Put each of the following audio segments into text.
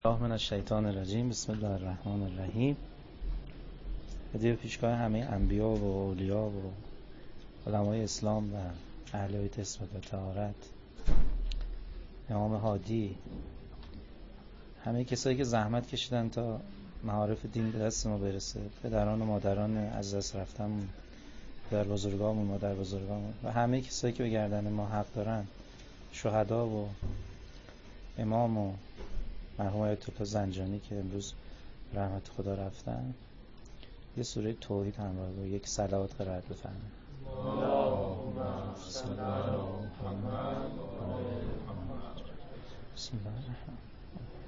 الله من الشیطان الرجیم. بسم الله الرحمن الرحیم. هدیه پیشگاه همه انبیا و اولیا و علمای اسلام و اهل بیت اسمت و طهارت، امام هادی، همه کسایی که زحمت کشیدن تا معارف دین به دست ما برسه، پدران و مادران از دست رفتن، پدر بزرگامون، مادر بزرگامون و همه کسایی که به گردن ما حق دارن، شهدا و امام و مرحوم آیت الله زنجانی که امروز رحمت خدا رفتن، یه سوره توحید همراه با یک صلوات قرائت بفرمایید. اللهم صل علی محمد و آل محمد. بسم الله الرحمن الرحیم.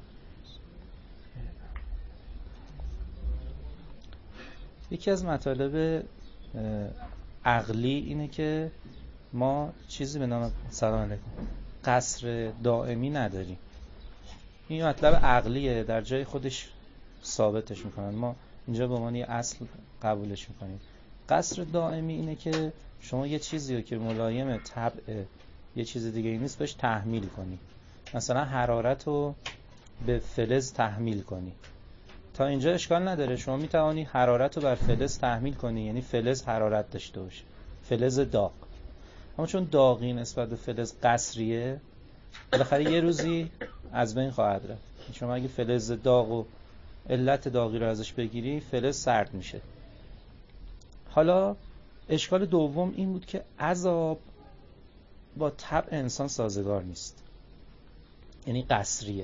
یکی از مطالب عقلی اینه که ما چیزی به نام سلام علیکم قصر دائمی نداریم. این مطلب عقلیه، در جای خودش ثابتش میکنن، ما اینجا به عنوان اصل قبولش میکنیم. قصر دائمی اینه که شما یه چیزی رو که ملایم طبع یه چیز دیگه نیست بهش تحمیل کنی. مثلا حرارت رو به فلز تحمیل کنی، تا اینجا اشکال نداره. شما میتوانی حرارت رو بر فلز تحمیل کنی، یعنی فلز حرارت داشته باشه، فلز داغ. اما چون داغی نسبت به فلز قصریه، بالاخره یه روزی از بین خواهد رفت. شما اگه فلز داغ و علت داغی رو ازش بگیری، فلز سرد میشه. حالا اشکال دوم این بود که عذاب با طبع انسان سازگار نیست، یعنی قصریه.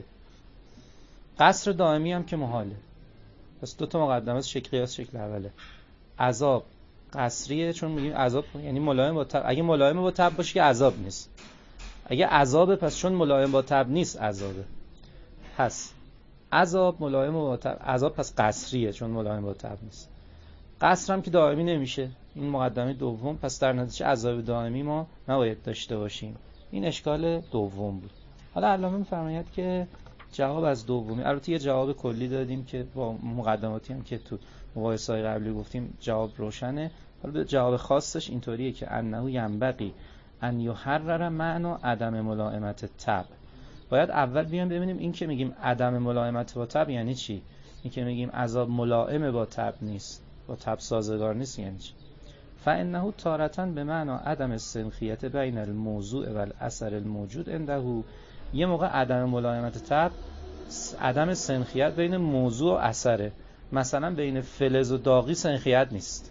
قصر دائمی هم که محاله. پس دو تا مقدمه است، شکل قیاس شکل اوله. عذاب قصریه چون میگیم عذاب یعنی ملایم با طبع. اگه ملایم با طبع باشه که عذاب نیست. اگه عذابه پس چون ملایم با طبع نیست عذابه. پس عذاب ملایم با طبع، عذاب پس قصریه چون ملایم با طبع نیست. قصر هم که دائمی نمیشه، این مقدمه دوم. پس در نتیجه عذاب دائمی ما نباید داشته باشیم. این اشکال دوم بود. حالا علامه میفرماید که جواب از دومی، البته یه جواب کلی دادیم که با مقدماتی هم که تو مباحثه‌های قبلی گفتیم جواب روشنه. حالا به جواب خاصش اینطوریه که انه ینبغی ان یحرر معنی عدم ملائمت طبع. باید اول بیان ببینیم این که میگیم عدم ملائمت با طبع یعنی چی. این که میگیم عذاب ملائم با طبع نیست، با طبع سازگار نیست یعنی چی. فانه تارة بمعنی عدم السنخیت بین الموضوع و الاثر الموجود عنده. یه موقع عدم ملائمت طبع عدم سنخیت بین موضوع و اثره. مثلا بین فلز و داغی سنخیت نیست.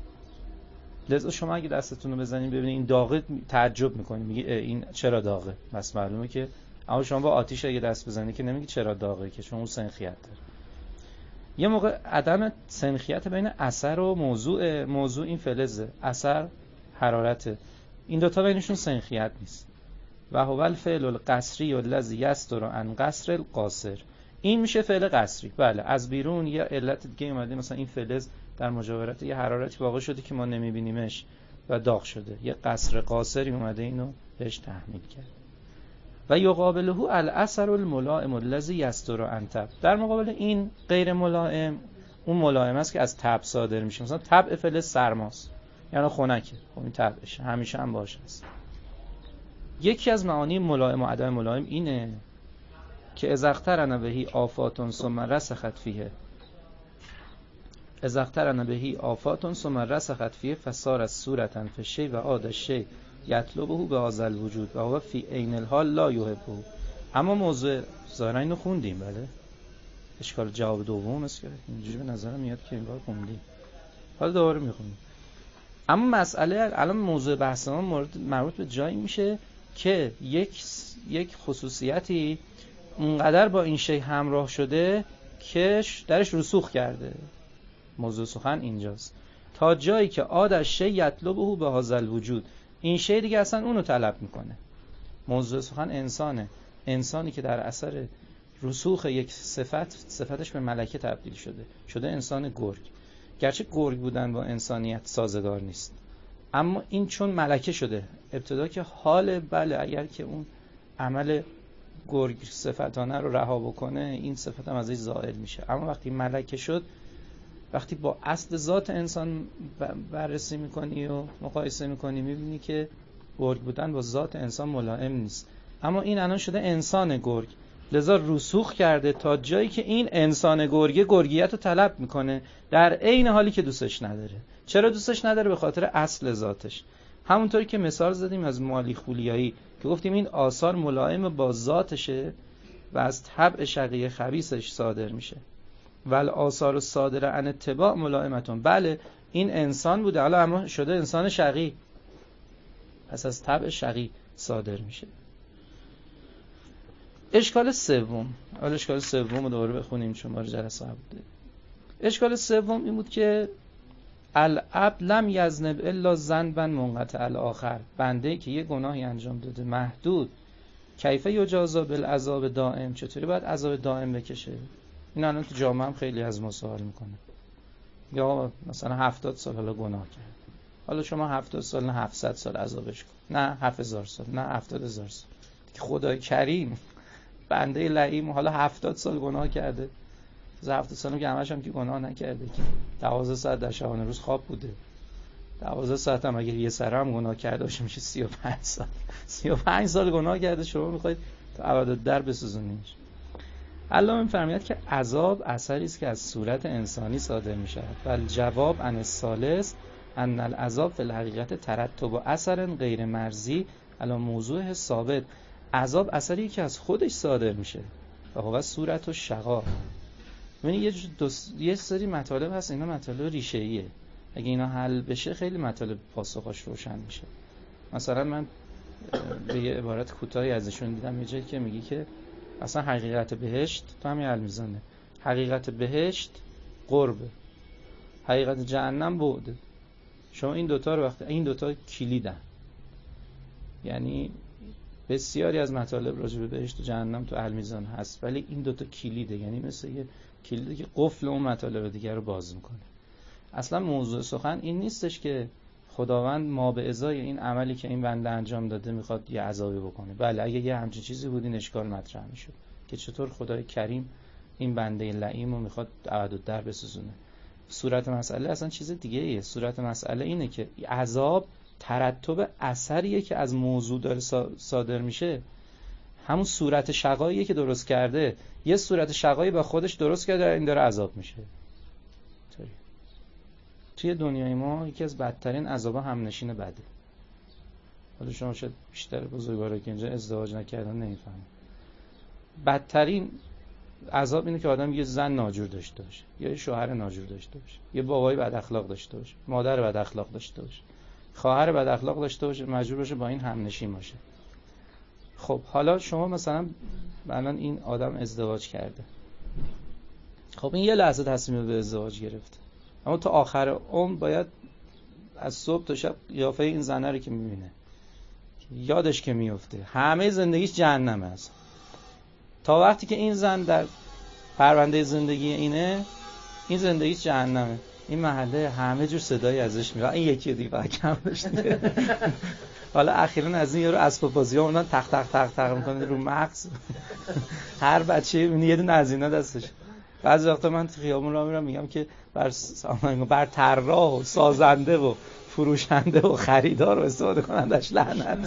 لذا شما اگه دستتون رو بزنید ببینید این داغه، تعجب میکنید، میگی این چرا داغه؟ بس معلومه که، اما شما با آتیش اگه دست بزنید که نمیگی چرا داغه، که چون اون سنخیت داره. یه موقع عدم سنخیت بین اثر و موضوع این فلزه، اثر حرارته، این دوتا بینشون سنخیت نیست. و هو الفعل القصری الذی یصدر عن قصر القاصر. این میشه فعل قصری. بله، از بیرون یه علت دیگه اومده، مثلا این فلز در مجاورت یه حرارتی واقع شده که ما نمیبینیمش و داغ شده، یه قصر قاصری اومده اینو بهش تحمیل کرد. و یقابله الاثر الملائم الذی یصدر عن طبع. در مقابل این غیر ملائم، اون ملائم است که از طبع صادر میشه. مثلا طبع فلز سرماست، یعنی خنکه، خب این طبعش همیشه هم باشه است. یکی از معانی ملائم و عدم ملائم اینه که اذا اقترن بهی آفات ثم رسخت فیه، اذا اقترن بهی آفات ثم رسخت فیه فصار صورتا فی الشیء و عاد الشیء یطلبه بهذا الوجود و هو فی عین الحال لا یحبه. اما موضوع ظاهرا اینو خوندیم. بله، اشکال جواب دوم است که اینجوری به نظرم میاد که این بار خوندیم، حالا دوباره میخونیم. اما مسئله الان موضوع بحث ما مربوط به جایی میشه که یک خصوصیتی اونقدر با این شی همراه شده که درش رسوخ کرده. موضوع سخن اینجاست، تا جایی که عاد شی یطلبه بهذا الوجود، این شی دیگه اصلا اونو طلب میکنه. موضوع سخن انسانه، انسانی که در اثر رسوخ یک صفتش به ملکه تبدیل شده انسان گرگ. گرچه گرگ بودن با انسانیت سازگار نیست، اما این چون ملکه شده ابتدا که حال، بله اگر که اون عمل گرگ صفتانه رو رها بکنه این صفت هم ازش زائل میشه. اما وقتی ملکه شد، وقتی با اصل ذات انسان بررسی میکنی و مقایسه میکنی، میبینی که گرگ بودن با ذات انسان ملائم نیست. اما این الان شده انسان گرگ، لذا رسوخ کرده تا جایی که این انسان گرگه گرگیت رو طلب میکنه در عین حالی که دوستش نداره. چرا دوستش نداره؟ به خاطر اصل ذاتش. همونطوری که مثال زدیم از مالی خولیایی که گفتیم این آثار ملائم با ذاتشه و از طبع شقی خبیثش صادر میشه. ول آثار صادره عن اتباع ملائمتون. بله این انسان بوده، حالا اما شده انسان شقی، پس از طبع شقی صادر میشه. اشکال سوم، حالا اشکال سوم رو دوباره بخونیم چون ما جلسه بوده. اشکال سوم این بود که العبد لم یذنب الا ذنبا منقطع الاخر. بنده که یه گناهی انجام داده محدود، کیف یجازا بالعذاب دائم، چطوری باید عذاب دائم بکشه؟ این الان تو جامعه هم خیلی از ما سوال میکنه. یا مثلا 70 سال حالا گناه کرد، حالا شما 70 سال نه 700 سال عذابش کن، نه 7000 سال نه 70000 سال. که خدای کریم بنده لعیم حالا 70 سال گناه کرده، از 70 سال که همش هم که گناه نکرده، که 12 ساعت در شبانه روز خواب بوده، 12 ساعت هم اگه یه سر هم گناه کرده باشه میشه 35 سال. 35 سال گناه کرده، شما میخواید تا ابدالدر بسوزونیش. علامه می‌فرماید که عذاب اثری است که از صورت انسانی صادر می‌شود. بل جواب عن الثالث ان العذاب فی الحقیقت ترتب اثر غیر مرزی علی موضوع ثابت. عذاب اثری که از خودش صادر میشه و هو صورت و شقا. یعنی یه سری مطالب هست، اینا مطالب ریشه‌ایه، اگه اینا حل بشه خیلی مطالب پاسخش روشن میشه. مثلا من به یه عبارت کوتاهی ازشون دیدم یه جایی که میگی که اصلا حقیقت بهشت تو همین المیزانه، حقیقت بهشت قربه، حقیقت جهنم بعده. شما این دوتا رو وقتی این دوتا کلیدن، یعنی بسیاری از مطالب راجع به بهشت و جهنم تو المیزان هست، ولی این دوتا کلیده، یعنی مثل یه کلیده که قفل اون مطالب دیگر رو باز میکنه. اصلا موضوع سخن این نیستش که خداوند ما به ازای این عملی که این بنده انجام داده میخواد یه عذابی بکنه. بله اگه یه همچین چیزی بود این اشکال مطرح میشد که چطور خدای کریم این بنده لعیم رو میخواد ابدالدر بسوزونه. صورت مسئله اصلا چیز دیگه ایه. صورت مسئله اینه که عذاب ترتب اثریه که از موضوع داره صادر میشه، همون صورت شقاییه که درست کرده، یه صورت شقایی با خودش درست کرده، این داره عذاب میشه. توی دنیای ما یکی از بدترین عذابا همنشین بده. حالا شما شاید بیشتر بزرگوارا که اینجا ازدواج نکردن نمیفهمن. بدترین عذاب اینه که آدم یه زن ناجور داشته باشه، یا یه شوهر ناجور داشته باشه، یه بابای بد اخلاق داشته باشه، مادر بد اخلاق داشته باشه، خواهر بد اخلاق داشته باشه، مجبور باشه با این همنشین باشه. خب حالا شما مثلا الان این آدم ازدواج کرده، خب این یه لحظه تصمیم به ازدواج گرفته، اما تا آخر عمر باید از صبح تا شب قیافه این زنه رو که میبینه یادش که میفته همه زندگیش جهنمه است. تا وقتی که این زن در پرونده زندگی اینه، این زندگیش جهنمه. این محله همه جور صدایی ازش میاد، این یکی دیگه فقط کم داشته. حالا اخیراً از این یارو اسباب بازی‌ها اونا تق تق تق تق میکنه رو مغز. هر بچه یه دونه از اینا دستش. بعضی وقتا من تو خیابون راه میرم میگم که بر طراح و سازنده و فروشنده و خریدار رو استفاده کنندش لعنت.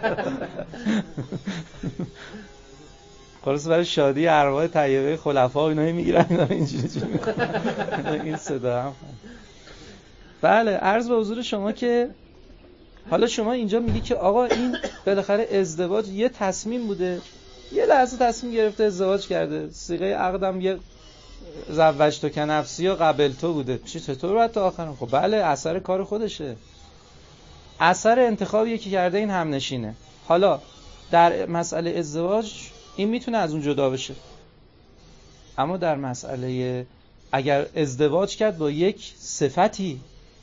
خلاص برای شادی ارواح طیبه خلفا اینا میگیرن، اینا اینجوری این صدا هم. بله عرض به حضور شما که حالا شما اینجا میگی که آقا این بالاخره ازدواج یه تصمیم بوده، یه لحظه تصمیم گرفته ازدواج کرده، صیغه عقدم یه زوجتو که نفسی و قبلتو بوده، چطور باید تا آخر؟ خب بله اثر کار خودشه، اثر انتخابی که کرده این همنشینه. حالا در مسئله ازدواج این میتونه از اون جدا بشه، اما در مسئله اگر ازدواج کرد با یک صفتی،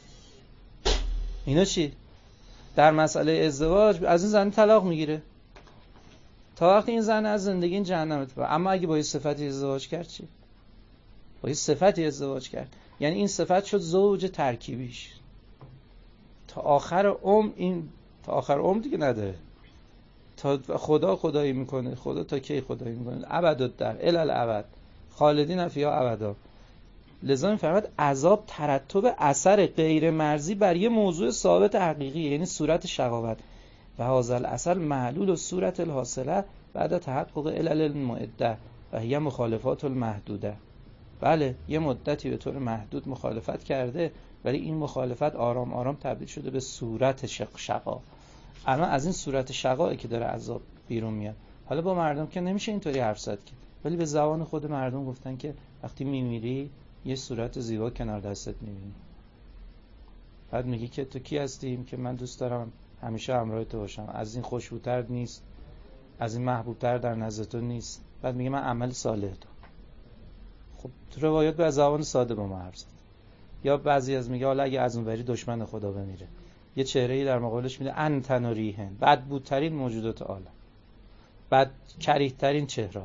اینا چی؟ در مسئله ازدواج از این زن طلاق میگیره تا وقتی این زن از زندگی این جهنم بره. اما اگه با یک صفتی ازدواج کرد چی؟ با یک صفتی ازدواج کرد یعنی این صفت شد زوج ترکیبیش تا آخر عمر. این تا آخر عمر دیگه نداره، تا خدا خدایی میکنه، خدا تا کی خدایی میکنه؟ ابدالدر الی الابد خالدین فیها ابدا. لذا میفرماید عذاب ترتب اثر غیر مرزی بر یه موضوع ثابت حقیقی، یعنی صورت شقاوت. و هذا الاثر معلول و صورت الحاصله بعد تحقق علل المعده و هی مخالفات المحدوده. بله یه مدتی به طور محدود مخالفت کرده، ولی این مخالفت آرام آرام تبدیل شده به صورت شقا. اما از این صورت شقایی که داره عذاب بیرون میاد. حالا با مردم که نمیشه اینطوری حرف زد که، ولی به زبان خود مردم گفتن که وقتی میمیری یه صورت زیبا کنار دستت میبینی. بعد میگی که تو کی هستیم که من دوست دارم همیشه همراه تو باشم، از این خوشبوتر نیست، از این محبوبتر در نزد تو نیست. بعد میگه من عمل صالح تو. خب تو روایات به زبان ساده با ما حرف زد. یا بعضی از میگه حالا اگه از اونوری دشمن خدا بمیره، یه چهره‌ای در مقابلش میده انتن و ریحن، بدبوترین موجودات عالم، بد کریه‌ترین چهره،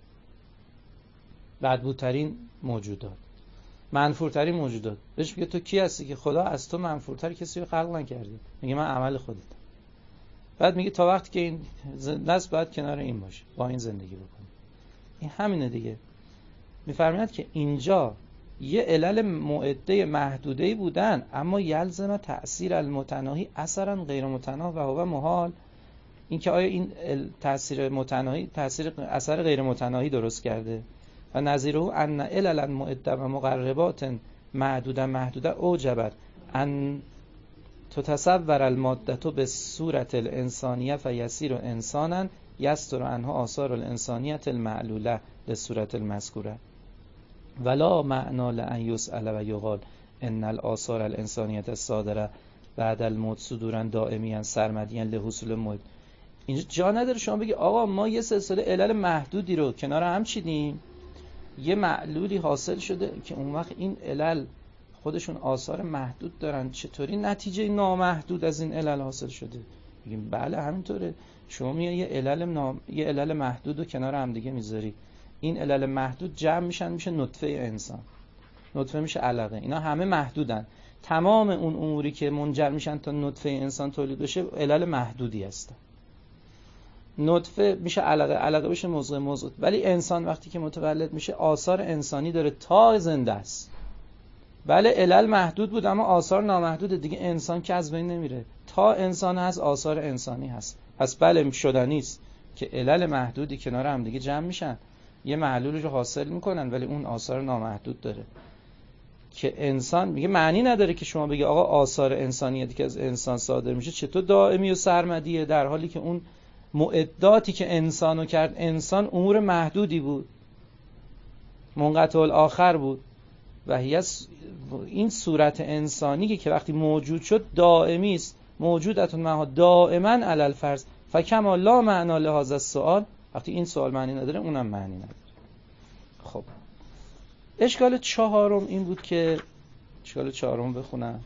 بدبوترین موجودات، منفورترین موجودات. بهش میگه تو کی هستی که خدا از تو منفورتر کسی رو خلق نکرده؟ میگه من عمل خودت. بعد میگه تا وقتی که این نسل باید کنار این باشه، با این زندگی بکنه. این همینه دیگه. میفرماید که اینجا یه علل معده محدوده‌ای بودن، اما یلزم تأثیر المتناهی اثرا غیر متناهی و هو محال. این که آیا این تأثیر متناهی تأثیر اثر غیر متناهی درست کرده و نظیره ان علل معده و مقربات محدوده اوجبت ان تتصور الماده به صورت الانسانیه فیسیر انسانا یستر عنها آثار الانسانیت المعلوله لصورت المذکوره ولا معنا لان یسأل و یقال ان الاثار الانسانیت الصادره بعد الموت صدورا دائمیا سرمدیا لحصول الموت. اینجا جا نداره شما بگی آقا ما یه سلسله علل محدودی رو کنار هم چیدیم، یه معلولی حاصل شده که اون وقت این علل خودشون آثار محدود دارن، چطوری نتیجه نامحدود از این علل حاصل شده؟ میگیم بله همینطوره. شما میای یه علل محدود رو کنار هم دیگه میذاری، این علل محدود جمع میشن میشه نطفه انسان، نطفه میشه علقه، اینا همه محدودن. تمام اون اموری که منجر میشن تا نطفه انسان تولید بشه علل محدودی هستن. نطفه میشه علقه، علقه بشه مضغه، ولی انسان وقتی که متولد میشه آثار انسانی داره تا زنده است. بله علل محدود بود اما آثار نامحدود دیگه. انسان که از بین نمیره، تا انسان هست آثار انسانی هست. پس بله شدنی است که علل محدودی کنار هم دیگه جمع میشن، یه معلول رو حاصل میکنن، ولی اون آثار نامحدود داره که انسان میگه معنی نداره که شما بگی آقا آثار انسانیتی که از انسان صادر میشه چطور دائمی و سرمدیه، در حالی که اون معداتی که انسانو کرد انسان امور محدودی بود، منقطع الاخر بود. و این صورت انسانی که وقتی موجود شد دائمی است، موجودتون مها دائما علی الفرض فکما لا معنا لهذا السؤال. وقتی این سوال معنی نداره اونم معنی نداره. خب اشکال چهارم این بود که اشکال چهارم بخونم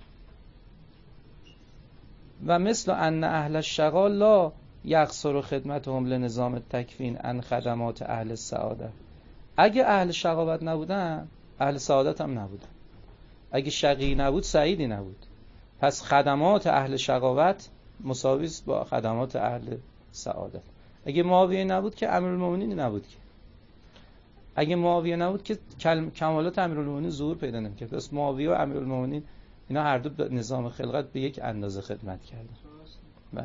و مثل ان اهل الشقا لا یقصر خدمتهم لنظام التکوین عن خدمات اهل السعاده. اگه اهل شقاوت نبودن اهل سعادت هم نبودن. اگه شقی نبود سعیدی نبود. پس خدمات اهل شقاوت مساوی است با خدمات اهل سعادت. اگه معاویه نبود که امیرالمومنین نبود که. اگه معاویه نبود که کمالات امیرالمومنین ظهور پیدا نمی‌کرد. پس معاویه و امیرالمومنین اینا هر دو به نظام خلقت به یک اندازه خدمت کردن. بله.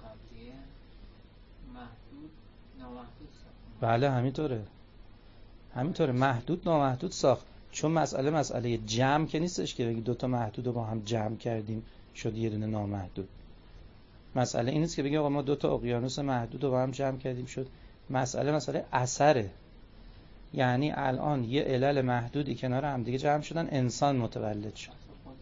محدود نامحدود ساخت. بله همینطوره محدود نامحدود ساخت. چون مسئله جمع که نیستش که بگی دوتا محدود رو با هم جمع کردیم شد یه دونه نامحدود. مسئله این نیست که بگی آقا ما دوتا اقیانوس محدود رو با هم جمع کردیم شد. مسئله اثره. یعنی الان یه علل محدودی کنار هم دیگه جمع شدن انسان متولد شد.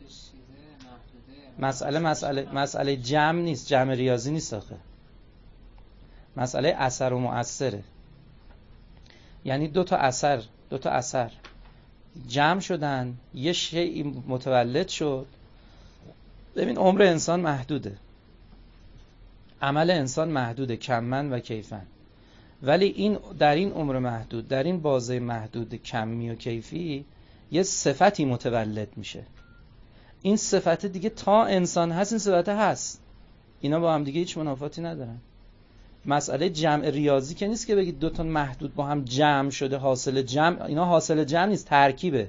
مسئله جمع نیست، جمع ریاضی نیست آخه. مسئله اثر و مؤثره. یعنی دو تا اثر جمع شدن یه شیء متولد شد. ببین عمر انسان محدوده، عمل انسان محدوده کمن و کیفن، ولی این در این عمر محدود، در این بازه محدود کمی و کیفی یه صفتی متولد میشه. این صفت دیگه تا انسان هست این صفت هست، اینا با هم دیگه هیچ منافاتی ندارن. مسئله جمع ریاضی که نیست که بگید دو تا محدود با هم جمع شده حاصل جمع. اینا حاصل جمع نیست، ترکیبه.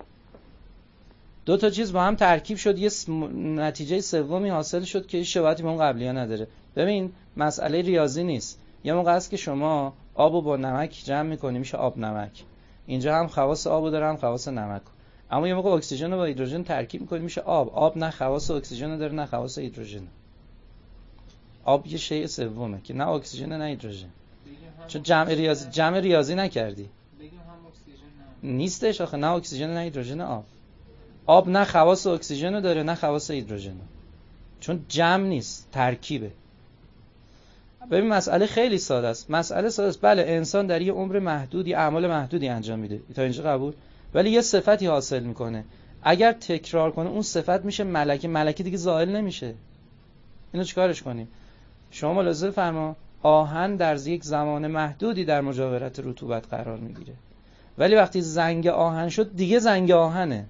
دو تا چیز با هم ترکیب شد یه نتیجه سومی حاصل شد که هیچ شباهتی به اون قبلی‌ها نداره. ببین مسئله ریاضی نیست. یه موقع است که شما آبو با نمک جمع می‌کنی میشه آب نمک. اینجا هم خواص آبو داره هم خواص نمک. اما یه موقع اکسیژن رو با هیدروژن ترکیب می‌کنی میشه آب. آب نه خواص اکسیژن داره نه خواص هیدروژن. آب یه شیء سومه که نه اکسیژن نه هیدروژن. چون جمع ریاضی نکردی. بگیم هم اکسیژن نیستش آخه، نه اکسیژن نه هیدروژن. آب نه خواص اکسیژن داره نه خواص هیدروژن. چون جمع نیست، ترکیبه. ببین مسئله خیلی ساده است. بله انسان در یه عمر محدودی اعمال محدودی انجام میده. تا اینجا قبول. ولی یه صفتی حاصل میکنه. اگر تکرار کنه اون صفت میشه ملکه دیگه زائل نمیشه. اینو چیکارش کنیم؟ شما ملاحظه فرما آهن در یک زمان محدودی در مجاورت رطوبت قرار میگیره. ولی وقتی زنگ آهن شد دیگه زنگ آهنه.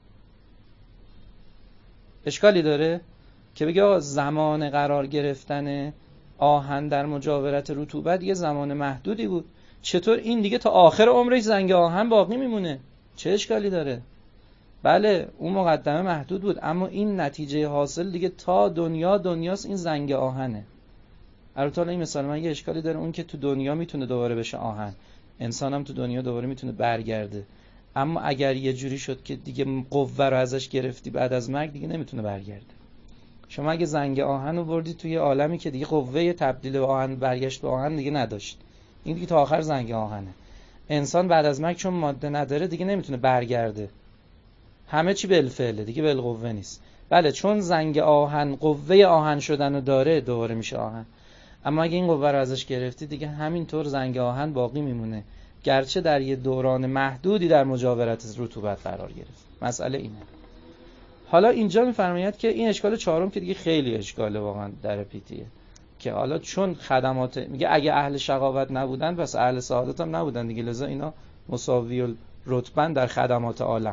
اشکالی داره که بگه آقا زمان قرار گرفتن آهن در مجاورت رطوبت یه زمان محدودی بود، چطور این دیگه تا آخر عمرش زنگ آهن باقی میمونه؟ چه اشکالی داره؟ بله اون مقدمه محدود بود، اما این نتیجه حاصل دیگه تا دنیاست، این زنگ آهنه. البته این مثال من یه اشکالی داره، اون که تو دنیا میتونه دوباره بشه آهن، انسان هم تو دنیا دوباره میتونه برگرده. اما اگر یه جوری شد که دیگه قوه رو ازش گرفتی بعد از مرگ دیگه نمیتونه برگرده. شما اگه زنگ آهن رو بردی توی عالمی که دیگه قوه تبدیل به آهن برگشت به آهن دیگه نداشت، این دیگه تا آخر زنگ آهنه. انسان بعد از مرگ چون ماده نداره دیگه نمیتونه برگرده، همه چی بالفعله دیگه بالقوه نیست. بله چون زنگ آهن قوه آهن شدن رو داره دوباره میشه آهن، اما اگه این قوه رو ازش گرفتی دیگه همینطور زنگ آهن باقی میمونه، گرچه در یه دوران محدودی در مجاورت رطوبت قرار گرفت. مسئله اینه. حالا اینجا میفرماید که این اشکال چهارم که دیگه خیلی اشکاله واقعا در پیتیه، که حالا چون خدمات میگه اگه اهل شقاوت نبودن پس اهل سعادت هم نبودن دیگه، لذا اینا مساوی الرتبن در خدمات عالم.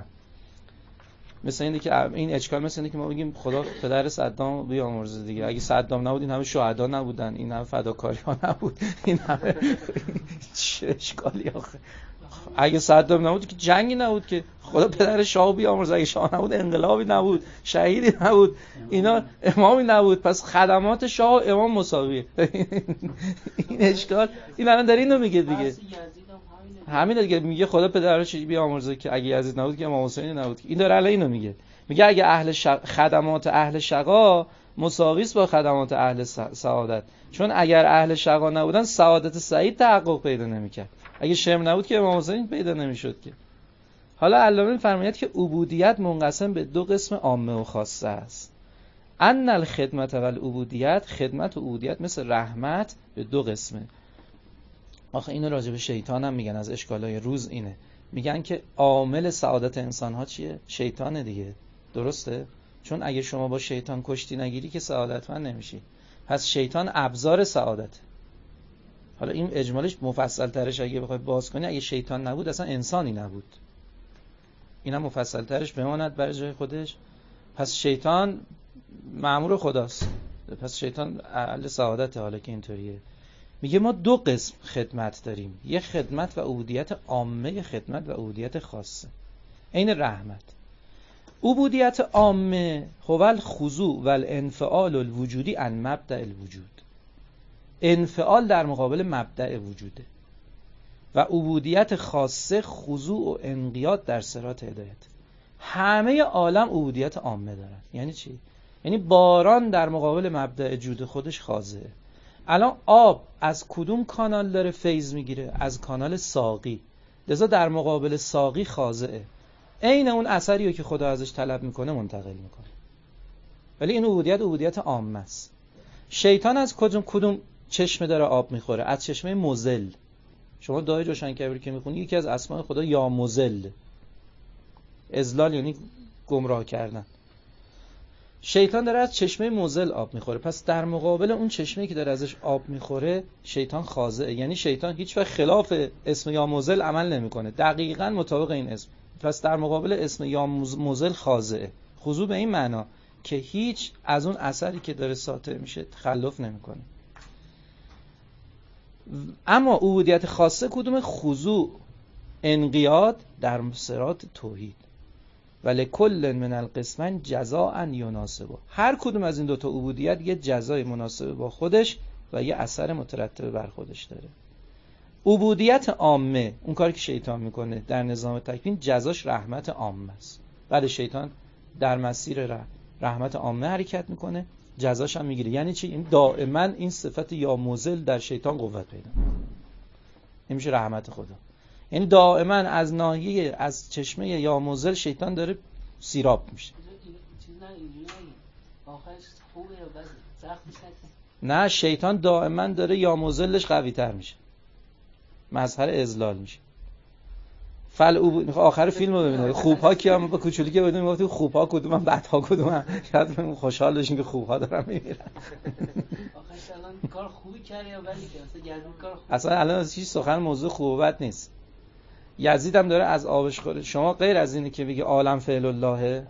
مثل اینه که این اشکال مثل اینه که ما بگیم خدا پدر صدام بیامرزه دیگه، اگه صدام نبود این همه شهدا نبودن، این همه فداکاری ها نبود، این همه چه اشکالی آخه. اگه صدام نبود که جنگی نبود، که خدا پدر شاه بیامرزه، اگه شاه نبود انقلابی نبود، شهیدی نبود، اینا امامی نبود، پس خدمات شاه و امام مساویه. این اشکال این الان داره اینو میگه دیگه، همین دیگه میگه خدا پدرش بیامرزه که اگه یزید نبود که امام حسین نبود. این داره الان اینو میگه اگه خدمات اهل شقا مساویس با خدمات اهل سعادت، چون اگر اهل شقا نبودن سعادت سعید تحقق پیدا نمیکرد، اگه شم نبود که امام حسین پیدا نمیشد که. حالا علامه میفرماید که عبودیت منقسم به دو قسم عامه و خاصه است. ان الخدمت و العبودیت، خدمت و عبودیت مثل رحمت به دو قسمه. آخه اینو راجع به شیطان هم میگن، از اشکالای روز اینه، میگن که عامل سعادت انسان ها چیه؟ شیطانه دیگه، درسته؟ چون اگه شما با شیطان کشتی نگیری که سعادتمند نمیشی، پس شیطان ابزار سعادت. حالا این اجمالش مفصل ترش اگه بخوای باز کنی، اگه شیطان نبود اصلا انسانی نبود، اینم مفصل ترش بماند برای جای خودش. پس شیطان مأمور خداست، پس شیطان اهل سعادته. حالا که اینطوریه میگه ما دو قسم خدمت داریم، یه خدمت و عبودیت عامه، یه خدمت و عبودیت خاصه. این رحمت عبودیت عامه هو الخضوع و الانفعال الوجودی عن مبدأ الوجود، انفعال در مقابل مبدأ وجوده. و عبودیت خاصه خضوع و انقیاد در صراط هدایت. همه عالم عبودیت عامه دارن. یعنی چی؟ یعنی باران در مقابل مبدأ جود خودش خاضعه. الان آب از کدوم کانال داره فیض میگیره؟ از کانال ساقی، لذا در مقابل ساقی خاضعه، عین اون اثریو که خدا ازش طلب میکنه منتقل میکنه. ولی این عبودیت عامه است. شیطان از کدوم چشمه داره آب میخوره؟ از چشمه مزل. شما دعای روشنکبیر که میخونی یکی از اسماء خدا یا مزل، اذلال یعنی گمراه کردن. شیطان داره از چشمه مزل آب میخوره، پس در مقابل اون چشمه‌ای که داره ازش آب میخوره شیطان خاضعه. یعنی شیطان هیچ وقت خلاف اسم یا مزل عمل نمیکنه، دقیقاً مطابق این اسم. پس در مقابل اسم یا مزل خاضعه. خضوع به این معنا که هیچ از اون اثری که داره ساطع میشه تخلف نمیکنه. اما عبودیت خاصه کدوم؟ خضوع، انقیاد در صراط توحید. ولکل من القسمین جزاء یناسبه. هر کدوم از این دوتا عبودیت یه جزای مناسب با خودش و یه اثر مترتب بر خودش داره. عبودیت عامه، اون کاری که شیطان میکنه در نظام تکوین، جزاش رحمت عامه است. بعد شیطان در مسیر رحمت عامه حرکت میکنه، جزاش هم میگیره. یعنی چی؟ این دائما این صفت یا مزل در شیطان قوت پیدا میکنه. این میشه رحمت خدا. یعنی دائما از ناحیه، از چشمه یا مزل شیطان داره سیراب میشه. نه، شیطان دائما داره یا مزلش قوی تر میشه، مظهر اذلال میشه. آخر فیلم رو ببینید، خوب‌ها کیا؟ با کوچولی که بودیم میگفتیم خوب‌ها کدومن، بدها کدومن. شاید خوشحال بشین که خوب‌ها دارن میمیرن. آخرش الان کار خوبی کردی یا بدی کردی؟ اصلا الان هیچ سخن موضوع خوب و بد نیست. یزید هم داره از آبش خوره. شما غیر از اینه که بگی عالم فعل اللهه،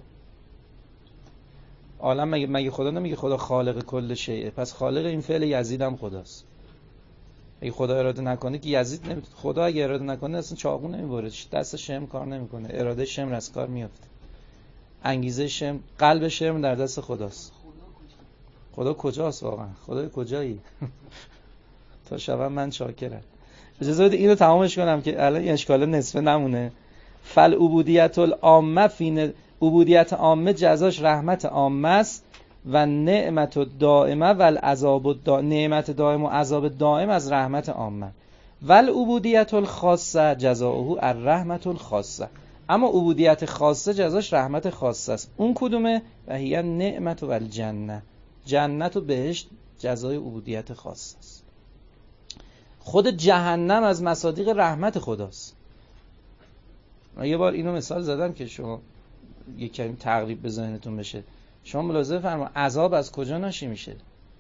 عالم مگه خدا نمیگه خدا خالق کل شیء؟ پس خالق این فعل یزید هم خداست. اگه خدا اراده نکنه که یزید نمیتونه. خدا اگه اراده نکنه اصلا چاقو نمیبره، دست شم کار نمیکنه، اراده شم از کار میافته. انگیزه شم، قلب شم در دست خداست. خدا کجاست واقعا؟ خدا کجایی؟ تا شبم من شاکرم. اجازه بده اینو تمامش کنم که الان این اشکال نصفه نمونه. فل عبودیت العامه فین، عبودیت عامه جزاش رحمت عامه است و نعمت الدائمه و العذاب الدائم، نعمت دائم و عذاب دائم از رحمت عامه. ول عبودیت الخاصه جزاؤه الرحمت الخاصه، اما عبودیت خاصه جزاش رحمت خاصه است. اون کدومه؟ و هی نعمت و الجنه، جنت و بهشت جزای عبودیت خاصه است. خود جهنم از مصادیق رحمت خداست. من یه بار اینو مثال زدم که شما یک کمی تقریب به ذهنتون بشه. شما ملاحظه فرما عذاب از کجا ناشی میشه؟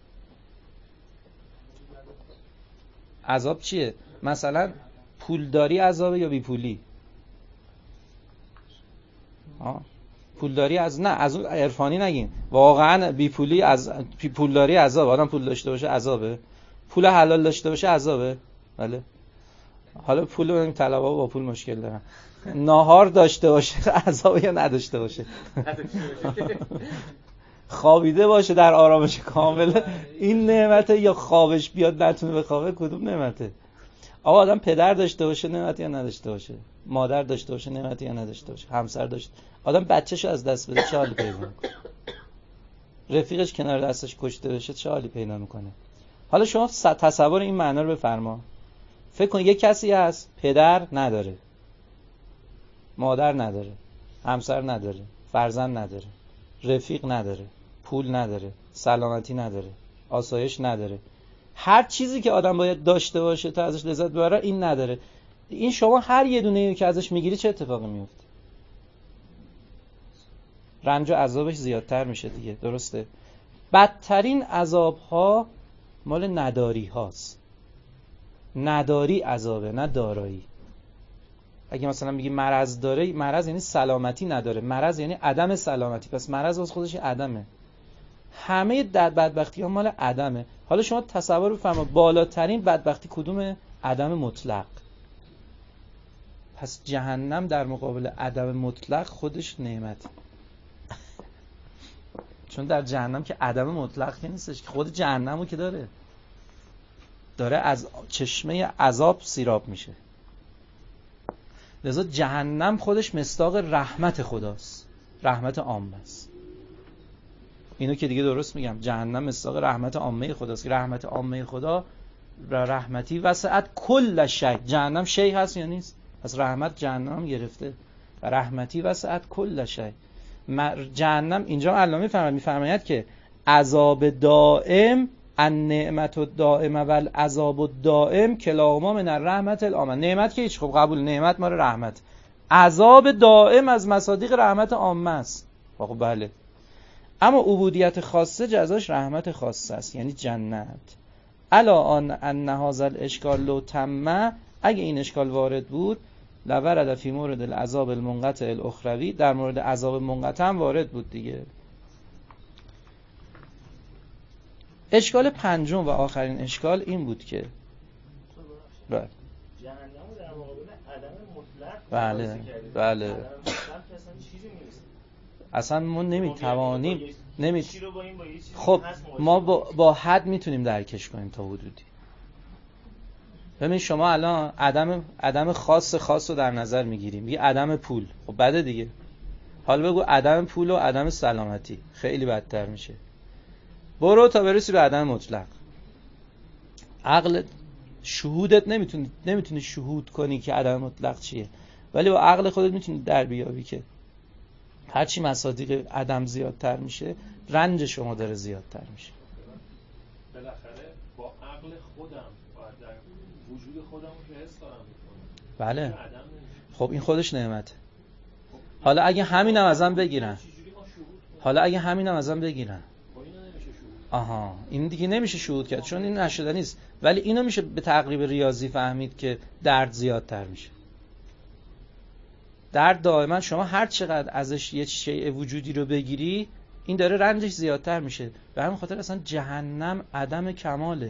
عذاب چیه؟ مثلا پولداری عذابه یا بی پولی؟ پولداری از نه، از اون عرفانی نگین. واقعا بی پولی از پولداری عذاب. آدم پول داشته باشه عذابه؟ پول حلال داشته باشه عذابه؟ بله. حالا پول رو طلبا با پول مشکل دارن. ناهار داشته باشه عذابه یا نداشته باشه؟ خوابیده باشه در آرامش کامل این نعمته، یا خوابش بیاد نتونه بخوابه؟ کدوم نعمته؟ آقا آدم پدر داشته باشه نعمتی یا نداشته باشه؟ مادر داشته باشه نعمتی یا نداشته باشه؟ همسر داشته، آدم بچه‌شو از دست بده چه حالی پیدا میکنه؟ رفیقش کنار دستش کشته بشه چه حالی پیدا میکنه؟ حالا شما تصور این معنا رو بفرما. فکر کن یک کسی هست پدر نداره، مادر نداره، همسر نداره، فرزند نداره، رفیق نداره، پول نداره، سلامتی نداره، آسایش نداره. هر چیزی که آدم باید داشته باشه تا ازش لذت ببره این نداره. این شما هر یه دونه که ازش میگیری چه اتفاقی میفته؟ رنج و عذابش زیادتر میشه دیگه، درسته؟ بدترین عذابها مال نداری هاست. نداری عذابه، نه دارایی. اگه مثلا میگی مرض داره، مرض یعنی سلامتی نداره، مرض یعنی عدم سلامتی، پس مرض واسه خودش عدمه. همه بدبختی ها مال عدمه. حالا شما تصور بفرما بالاترین بدبختی کدومه؟ عدم مطلق. پس جهنم در مقابل عدم مطلق خودش نعمت. چون در جهنم که عدم مطلق که نیستش، که خود جهنمو که داره از چشمه عذاب سیراب میشه. لذا جهنم خودش مصداق رحمت خداست، رحمت عامه است. اینو که دیگه درست میگم، جهنم مصداق رحمت عامه خداست که رحمت عامه خدا رحمتی وسعت کل شیء. جهنم شیء هست یا نیست؟ پس رحمت جهنم گرفته و رحمتی وسعت کل شیء. جهنم اینجا علامه میفرماید که عذاب دائم، النعمت الدائمه و العذاب الدائم کلاهما من الرحمت العامه. نعمت که هیچ، خب قبول، نعمت مال رحمت. عذاب دائم از مصادیق رحمت عامه است. خب بله. اما عبودیت خاصه جزاش رحمت خاصه است، یعنی جنت. الا ان هذا الاشکال لو تم، اگه این اشکال وارد بود، لورد فی مورد العذاب المنقطع الاخروی، در مورد عذاب منقطع هم وارد بود دیگه. اشکال پنجم و آخرین اشکال این بود که بله جهنم در مقابل عدم مطلق بله اصلا ما نمیتوانیم خب ما با حد میتونیم درکش کنیم تا حدودی. ببین شما الان عدم خاص رو در نظر میگیریم، یه عدم پول، خب بده دیگه. حالا بگو عدم پول و عدم سلامتی، خیلی بدتر میشه. برو تا برسی به عدم مطلق. عقل شهودت نمیتونی شهود کنی که عدم مطلق چیه، ولی با عقل خودت میتونی در بیابی که هرچی مصادیق عدم زیادتر میشه رنج شما داره زیادتر میشه. بالاخره با عقل خودم باید در وجود خودم رو حس کنم میکنم. بله. خب این خودش نعمته. حالا اگه همینم ازم بگیرن آها این دیگه نمیشه شهود کرد چون این نشده نیست، ولی اینو میشه به تقریب ریاضی فهمید که درد زیادتر میشه. درد دائما شما هر چقدر ازش یه شیء وجودی رو بگیری این داره رنجش زیادتر میشه. به همین خاطر اصلا جهنم عدم کماله،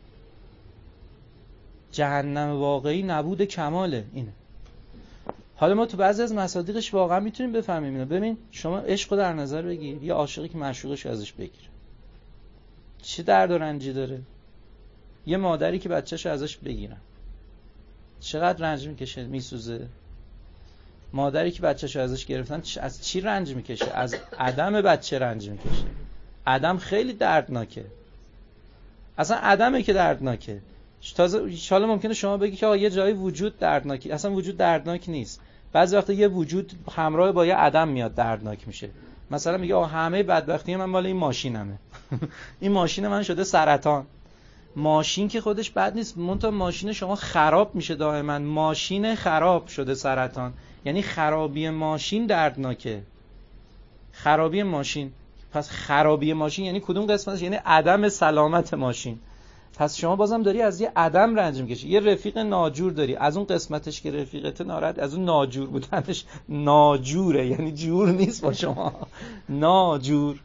جهنم واقعی نبود کماله اینه. حالا ما تو بعضی از مصادیقش واقعا میتونیم بفهمیم اینو. ببین شما عشق رو در نظر بگیر، یه عاشقی که معشوقش ازش بگیره چه درد و رنجی داره. یه مادری که بچه‌ش ازش بگیرن چقدر رنج میکشه، میسوزه. مادری که بچه‌ش ازش گرفتن از چی رنج میکشه؟ از عدم بچه رنج میکشه. عدم خیلی دردناکه، اصلا عدمه که دردناکه. تازه حالا ممکنه شما بگی که آقا یه جایی وجود دردناکی، اصلا وجود دردناک نیست. بعضی وقتا یه وجود همراه با یه عدم میاد دردناک میشه. مثلا میگه آقا همه بدبختی من مال این ماشینمه. این ماشین من شده سرطان. ماشین که خودش بد نیست، منتها ماشین شما خراب میشه دائما. ماشین خراب شده سرطان، یعنی خرابی ماشین دردناکه. خرابی ماشین، پس خرابی ماشین یعنی کدوم قسمتش؟ یعنی عدم سلامت ماشین. پس شما بازم داری از یه عدم رنج میکشی. یه رفیق ناجور داری، از اون قسمتش که رفیقت ناراحت، از اون ناجور بودنش ناجوره، یعنی جور نیست با شما، ناجور.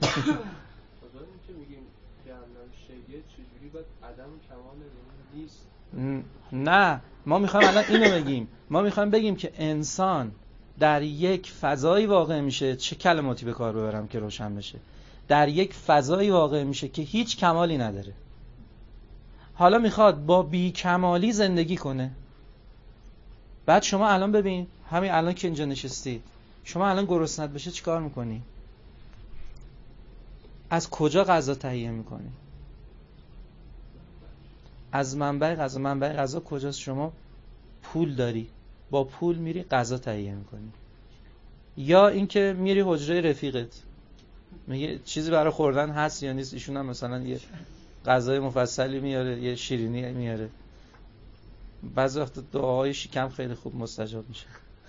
نه ما میخوایم الان اینو بگیم، ما میخوایم بگیم که انسان در یک فضایی واقع میشه. چه کلماتی به کار ببرم که روشن بشه؟ در یک فضایی واقع میشه که هیچ کمالی نداره. حالا میخواد با بی کمالی زندگی کنه. بعد شما الان ببین، همین الان که اینجا نشستی، شما الان گرسنت بشه چیکار میکنی؟ از کجا غذا تهیه میکنی؟ از منبع غذا. منبع غذا کجاست؟ شما پول داری، با پول میری غذا تهیه میکنی. یا اینکه میری حجره رفیقت میگه چیزی برای خوردن هست یا نیست، ایشون هم مثلا یه غذای مفصلی میاره، یه شیرینی میاره. بعضی وقت دعاهای شکم خیلی خوب مستجاب میشه.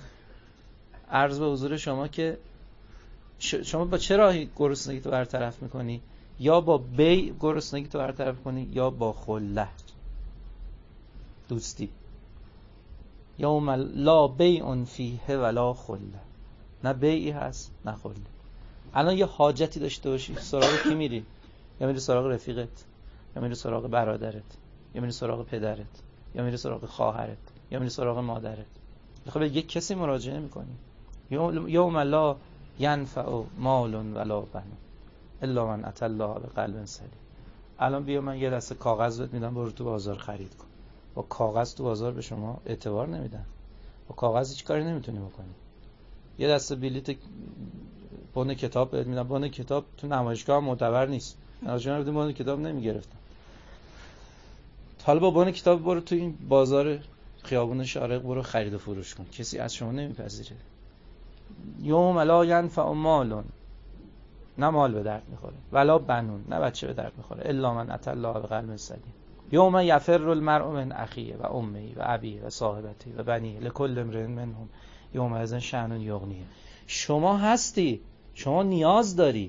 عرض به حضور شما که شما با چه راهی گرسنگی تو برطرف میکنی؟ یا با بیع گرسنگی تو برطرف کنی، یا با خله، دوستی. یوم لا بیع فیه ولا خله، نه بیعی هست نه خله. الان یه حاجتی داشته باشی، سراغ کی میری؟ یا میری سراغ رفیقت، یا میری سراغ برادرت، یا میری سراغ پدرت، یا میری سراغ خواهرت، یا میری سراغ مادرت. خب یک کسی مراجعه میکنی. یوم لا ینفع مال ولا بنون الا من اتى الله بقلب سلیم. الان بیا من یه دسته کاغذ بهت میدم، برو تو بازار خرید کن. با کاغذ تو بازار به شما اعتبار نمیدن. با کاغذ هیچ کاری نمیتونی بکنی. یه دسته بلیت بن کتاب بهت میدم، بن کتاب تو نمایشگاه معتبر نیست. نمایشگاه رو بن کتاب نمیگرفتن. حالا با بن کتاب برو تو این بازار خیابون شارق برو خرید و فروش کن، کسی از شما نمیپذیره. یوم لا ینفع مال، نه مال به درد میخوره، ولا بنون، نه بچه به درد میخوره، الا من اتى الله بقلب سلیم. یوم یفر المرء من اخیه و امه و ابیه و صاحبته و بنیه لکل امرئ منهم یومئذ شأن یغنیه. شما هستی، شما نیاز داری.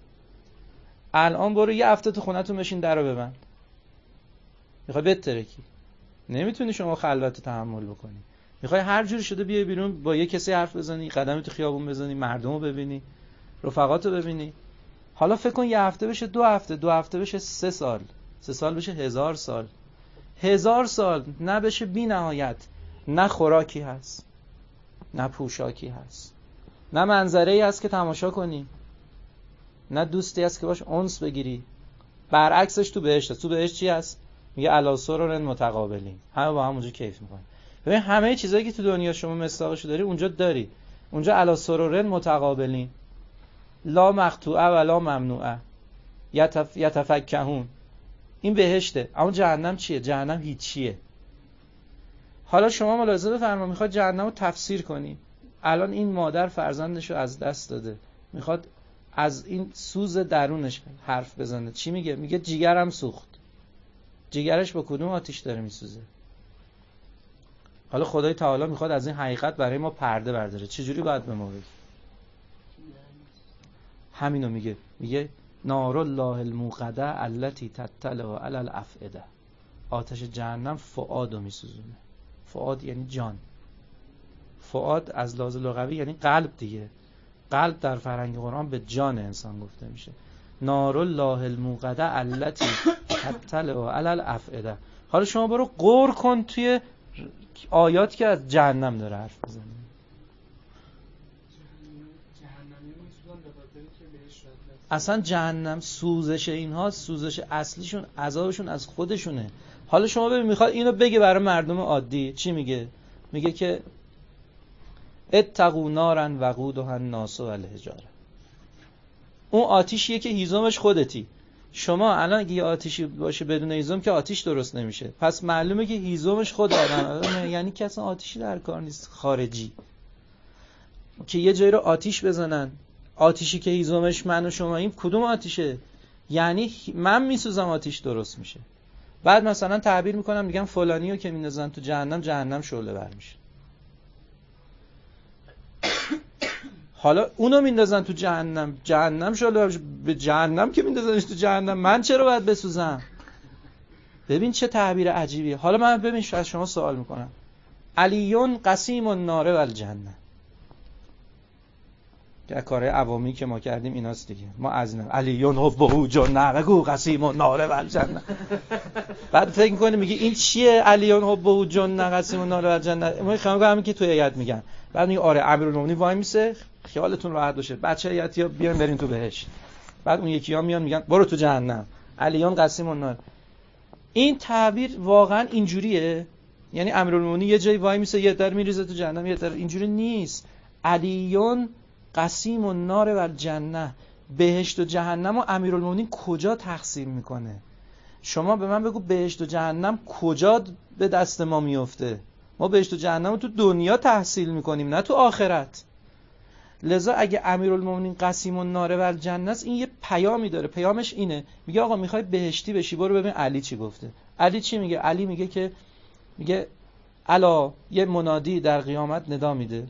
الان برو یه هفته تو خونتون بشین درو ببند. میخوای بترکی، نمیتونی شما خلوت تحمل بکنی. میخوای هر جوری شده بیای بیرون با یه کسی حرف بزنی، قدم تو خیابون بزنی، مردمو ببینی، رفقاتو ببینی. حالا فکر کن یه هفته بشه 2 هفته، 2 هفته بشه 3 سال، 3 سال بشه 1000 سال، 1000 سال نه بشه بی نهایت. نه خوراکی هست، نه پوشاکی هست، نه منظره‌ای هست که تماشا کنی، نه دوستی هست که باش انس بگیری. برعکسش تو بهشت هست. تو بهشت چی هست؟ میگه علی سرر متقابلین، همه با هم اونجا کیف میکنن. ببین همه چیزایی که تو دنیا شما مصداقشو داری اونجا داری. اونجا علی سرر متقابلین، لا مقطوعه ولا ممنوعه، یتفکهون. این بهشته. اما جهنم چیه؟ جهنم هیچیه. حالا شما ملاحظه بفرما، میخواد جهنم رو تفسیر کنی. الان این مادر فرزندش رو از دست داده، میخواد از این سوز درونش حرف بزنه. چی میگه؟ میگه جیگرم سوخت. جیگرش با کدوم آتیش داره میسوزه؟ حالا خدای تعالی میخواد از این حقیقت برای ما پرده برداره. چجوری باید به ما بگه؟ همینو میگه نار الله الموقده التي تطلع علی الافئده. آتش جهنم فؤادو میسوزونه. فؤاد یعنی جان. فؤاد از لحاظ لغوی یعنی قلب دیگه. قلب در فرهنگ قرآن به جان انسان گفته میشه. نار الله الموقده التي تطلع علی الافئده. حالا شما برو غور کن توی آیات که از جهنم داره حرف میزنه. اصلا جهنم سوزش اینها، سوزش اصلیشون عذابشون از خودشونه. حالا شما ببین میخواد اینو بگه برای مردم عادی. چی میگه؟ میگه که اتقوا نارا وقودها الناس والحجاره. اون آتیشیه که هیزمش خودتی. شما الان اگه یه آتیشی باشه بدون هیزم که آتیش درست نمیشه. پس معلومه که هیزمش خود آدم. یعنی که اصلا آتیشی در کار نیست خارجی که یه جایی رو آتیش بزنن. آتیشی که هیزمش من و شما این کدوم آتیشه؟ یعنی من میسوزم آتیش درست میشه. بعد مثلا تعبیر میکنم میگم فلانیو که میندازن تو جهنم، جهنم شعله ور میشه. حالا اونو میندازن تو جهنم، جهنم شعله ور میشه. به جهنم که میندازنش تو جهنم، من چرا باید بسوزم؟ ببین چه تعبیر عجیبیه. حالا من ببین از شما سوال میکنم، علیون قسیم النار والجنه. که کارهای عوامی که ما کردیم ایناست دیگه. ما از این علیون حبه جنه و گو قسیم النار والجنه. بعد فکر می‌کنی میگه این چیه؟ علیون حبه جنه قسیم النار والجنه. ما خیام همین که توی آیات میگن. بعد میگه آره امیرالمومنین وای میسه، خیالتون راحت باشه، بچه ایتیا بیان برین تو بهشت. بعد اون یکی‌ها میان میگن برو تو جهنم، علیون قسیم النار. این تعبیر واقعا اینجوریه؟ یعنی امیرالمومنین یه جایی وای میسه، یه در میریزه تو جهنم، یه در. اینجوری نیست. علیون قسیم النار والجنه. بهشت و جهنم و امیرالمومنین کجا تقسیم میکنه؟ شما به من بگو بهشت و جهنم کجا به دست ما میفته؟ ما بهشت و جهنم رو تو دنیا تحصیل میکنیم، نه تو آخرت. لذا اگه امیرالمومنین قسیم النار والجنه است، این یه پیامی داره. پیامش اینه، میگه آقا میخوای بهشتی بشی برو ببین علی چی گفته. علی چی میگه؟ علی میگه که میگه الا، یه منادی در قیامت ندا میده.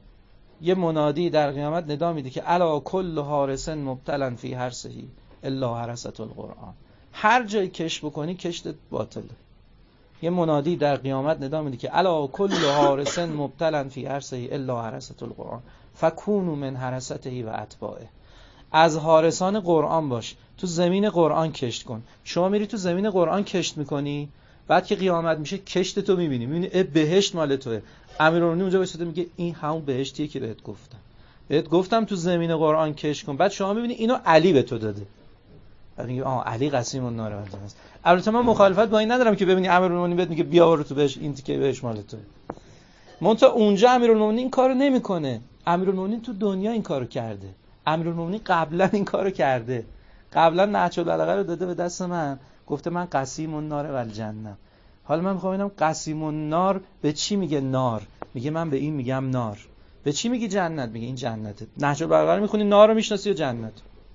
یه منادی در قیامت ندا میده که الا کل حارس مبتلا فی حرسه الا حرست القرآن. هر جای کشت بکنی کشتت باطله. یه منادی در قیامت ندا میده که الا کل حارس مبتلا فی حرسه الا حرست القرآن فکونوا من حرسته و اتباعه. از حارسان قرآن باش، تو زمین قرآن کشت کن. شما میری تو زمین قرآن کشت میکنی، بعد که قیامت میشه کشت تو میبینی، میبینی بهشت مال توئه. امیرالمومنین اونجا وایساده میگه این همون بهشتیه که بهت گفتم تو زمین قرآن کشت کن. بعد شما میبینی اینو علی به تو داده. بعد میگه علی قسیم النار والجنه است. البته من مخالفت با این ندارم که ببینی امیرالمومنین بهت میگه بیا برو تو بهشت، این تیکه بهشت مال توئه. منتها اونجا امیرالمومنین این کارو نمیکنه. امیرالمومنین تو دنیا این کارو کرده. امیرالمومنین قبلا این کارو کرده. قبلا نهج البلاغه رو داده به دست من، گفته من قسیم النار والجنه. حالا من میخوام ببینم قسیم النار به چی میگه نار؟ میگه من به این میگم نار. به چی میگی جنت؟ میگه این جنته. نهج البلاغه میخونی نار رو میشناسی یا جنت؟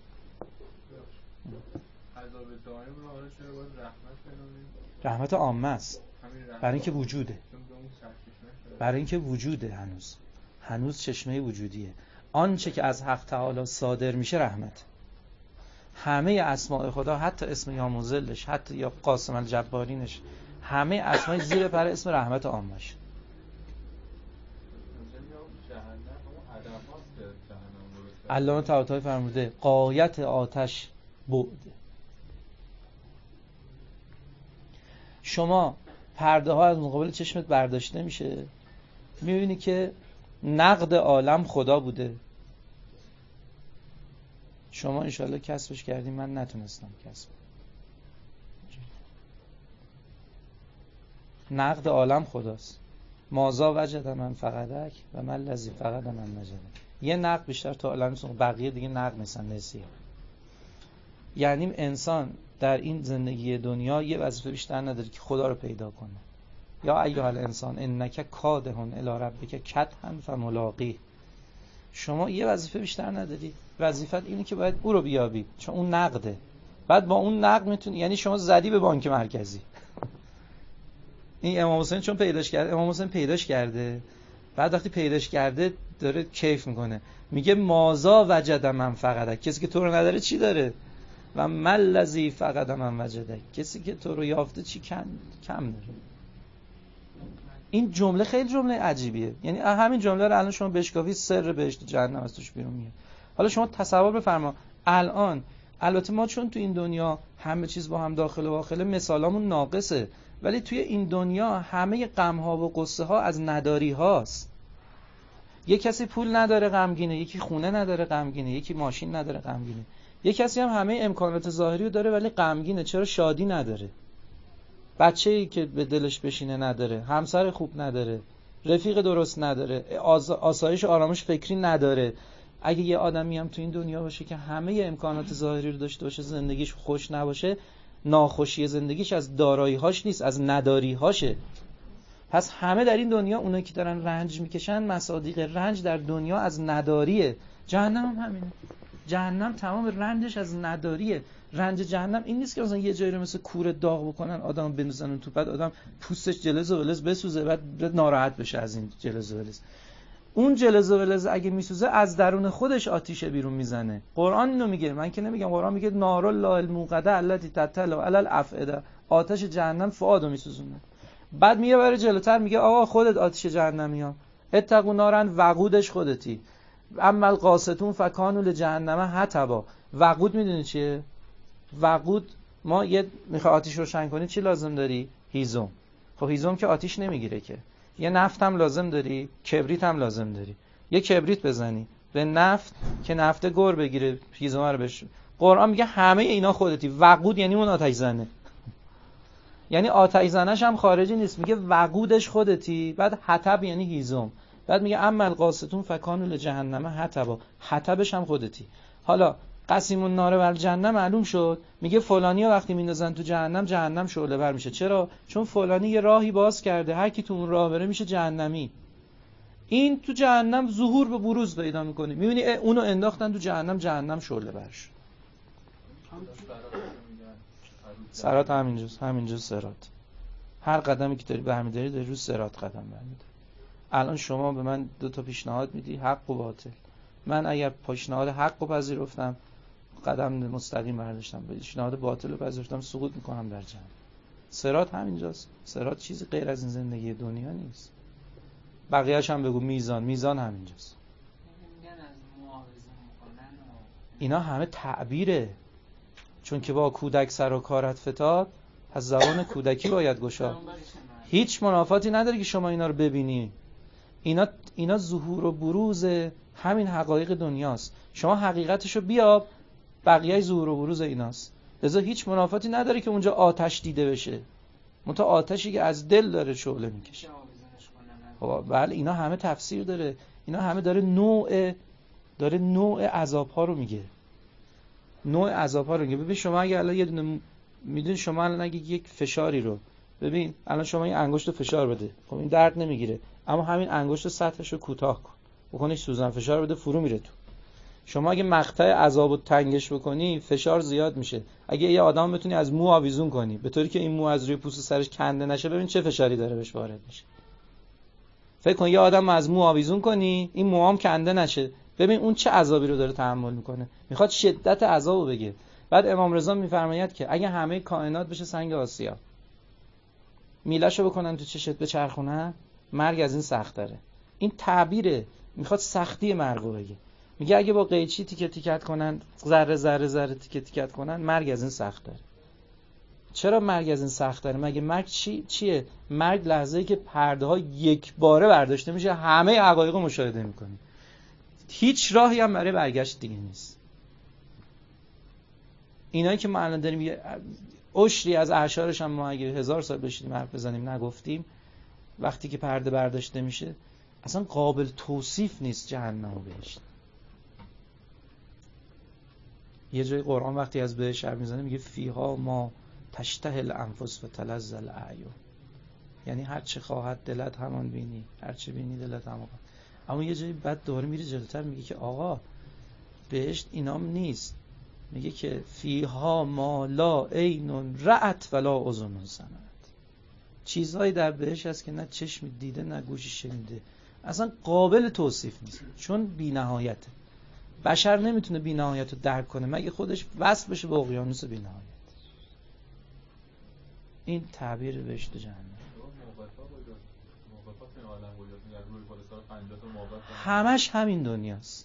عذاب دائم رو حالا چرا باید رحمت بنامیم؟ رحمت عامه است. برای اینکه وجوده. برای اینکه وجوده هنوز چشمه وجودیه. آنچه که از حق تعالی صادر میشه رحمت. همه اسماء خدا، حتی اسم یا مذلش، حتی یا قاسم الجبارینش، همه اسمای زیر پر اسم رحمت عامش. علامه طباطبایی فرموده غایت آتش بعد. شما پرده ها از مقابل چشمت برداشته میشه، میبینی که نقد عالم خدا بوده، شما انشالله کسبش کردین، من نتونستم کسب. نقد عالم خداست. مازا وجد من فقدک و من لذی فقد من وجده. یه نقد بیشتر تو عالم نیست، بقیه دیگه نقد نیستن، نسیه. یعنی انسان در این زندگی دنیا یه وظیفه بیشتر نداره که خدا رو پیدا کنه. یا ایها الانسان انک کادح الی ربک کدحا فملاقیه. شما یه وظیفه بیشتر نداری، وظیفت اینه که باید او رو بیابی، چون اون نقده. بعد با اون نقد میتونی، یعنی شما زدی به بانک مرکزی. این امام حسین چون پیداش کرده، امام حسین پیداش کرده، بعد وقتی پیداش کرده داره کیف میکنه، میگه مازا وجد من فقدک، کسی که تو رو نداره چی داره؟ و من لذی فقد من وجدک، کسی که تو رو یافته چی کم داره. این جمله خیلی جمله عجیبیه. یعنی همین جمله رو الان شما بشکافی سر بهشت جهنم از توش بیرون میاد. حالا شما تصور بفرما الان، البته ما چون تو این دنیا همه چیز با هم داخل و داخله مثالامون ناقصه، ولی توی این دنیا همه غم ها و قصه ها از نداری هاست. یک کسی پول نداره غمگینه، یکی خونه نداره غمگینه، یکی ماشین نداره غمگینه، یک کسی هم همه امکانات ظاهری رو داره ولی غمگینه. چرا؟ شادی نداره، بچه‌ای که به دلش بشینه نداره، همسر خوب نداره، رفیق درست نداره، آسایش و آرامش فکری نداره. اگه یه آدمی هم تو این دنیا باشه که همه امکانات ظاهری رو داشته باشه، زندگیش خوش نباشه، ناخوشی زندگیش از دارایی‌هاش نیست، از نداری‌هاشه. پس همه در این دنیا اونایی که دارن رنج میکشن، مصادیق رنج در دنیا از نداریه. جهنم هم همینه. جهنم تمام رنجش از نداریه. رنج جهنم این نیست که مثلا یه جایی رو مثل کوره داغ بکنن، آدم بندازن تو، بعد آدم پوستش جلز و ولز بسوزه، بعد ناراحت بشه از این جلز و ولز. اون جلز و ولز اگه میسوزه از درون خودش آتیش بیرون میزنه. قرآن اینو میگه، من که نمیگم. قرآن میگه نار الله الموقده التي تطلع علی الافئده، آتش جهنم فؤادو میسوزونه. بعد میگه برای جلوتر میگه آقا خودت آتش جهنمیام، اتقوا نارن وقودش خودتی، اما القاسطون فکانوا لجهنم حطبا. وقود میدونی چیه؟ وقود، ما یه میخوای آتیش روشن کنی چی لازم داری؟ هیزم. خب هیزم که آتیش نمیگیره که. یه نفت هم لازم داری، کبریت هم لازم داری. یه کبریت بزنی به نفت که نفت گر بگیره، هیزم رو بشه. قرآن میگه همه اینا خودتی. وقود یعنی اون آتش زنه، یعنی آتش زنش هم خارجی نیست، میگه وقودش خودتی. بعد حطب یعنی هیزم. بعد میگه اما القاسطون فکانوا لجهنم حطبا، حطبش هم خودتی. حالا قسیم النار والجنه معلوم شد، میگه فلانی ها وقتی میندازن تو جهنم، جهنم شعله ور میشه. چرا؟ چون فلانی یه راهی باز کرده، هر کی تو اون راه بره میشه جهنمی. این تو جهنم ظهور به بروز پیدا میکنه، میبینی اونو انداختن تو جهنم، جهنم شعله ور شد. صراط همینجاست صراط. هر قدمی که داری برمی‌داری داری رو صراط قدم برمی‌داری. الان شما به من 2 پیشنهاد میدی، حق و باطل. من اگر پیشنهاد حق رو پذیرفتم، قدم مستقیم برداشتم، پیشنهاد باطل رو پذیرفتم، سقوط میکنم در جهنم. صراط همینجاست. صراط چیزی غیر از این زندگی دنیا نیست. بقیه‌اش هم بگو میزان همینجاست. اینا همه تعبیره، چون که با کودک سر و کارت فتاد، از زبان کودکی باید گشاد. هیچ منافاتی نداره که شما اینا رو ببینی. اینا ظهور و بروز همین حقایق دنیاست. شما حقیقتشو بیاب، بقیه ظهور و بروز ایناست. لذا هیچ منافاتی نداره که اونجا آتش دیده بشه، منتها آتشی که از دل داره شعله میکشه. خب بله، اینا همه تفسیر داره. اینا همه داره نوع عذاب‌ها رو میگه. نوع عذاب‌ها رو میگه. ببین شما اگه الان یه دونه میدونی، شما الان اگه یک فشاری رو ببین، الان شما این انگشت رو فشار بده، خب این درد نمیگیره، اما همین انگشت سطحش رو کوتاه کن، بکنیش سوزن فشار بده، فرو میره تو. شما اگه مقطع عذابو تنگش بکنی، فشار زیاد میشه. اگه یه آدم بتونی از مو آویزون کنی به طوری که این مو از روی پوست سرش کنده نشه، ببین چه فشاری داره بهش وارد میشه. فکر کن یه آدم از مو آویزون کنی، این موام کنده نشه، ببین اون چه عذابی رو داره تحمل میکنه. میخواد شدت عذابو بگه. بعد امام رضا میفرماید که اگه همه کائنات بشه سنگ آسیا، میله‌شو بکنن تو چشت بچرخونن، مرگ از این سخت‌تره. این تعبیره، میخواد سختی مرگو بگه. میگه اگه با قیچی تیکه تیکت کنن، ذره تیکه تیکت کنن، مرگ از این سخت‌تره. چرا مرگ از این سخت‌تره؟ مگه مرگ چیه؟ مرگ لحظه‌ای که پرده‌ها یک باره برداشته میشه، همه حقایق رو مشاهده می‌کنی. هیچ راهی هم برای برگشت دیگه نیست. اینایی که ما الان داریم عشری از اعشارش هم ما اگه 1000 سال بشینیم حرف بزنیم نگفتیم، وقتی که پرده برداشته میشه اصلا قابل توصیف نیست جهنم و بهشت. یه جای قرآن وقتی از بهشت حرف میزنه میگه فیها ما تشتهی الانفس و تلذ الاعین، یعنی هر چه خواهد دلت همان بینی، هر چه بینی دلت همان. اما یه جایی بعد دوباره میره جلوتر میگه که آقا بهشت اینام نیست، میگه که فیها ما لا عین رأت ولا اذن سمعت، چیزهایی در بهشت هست که نه چشم دیده نه گوشی شنیده، اصلا قابل توصیف نیست چون بی‌نهایته. بشر نمیتونه بی‌نهایت رو درک کنه مگه خودش وصل بشه به اقیانوس بی‌نهایت. این تعبیر بهشت و جهنم. همش همین دنیاست.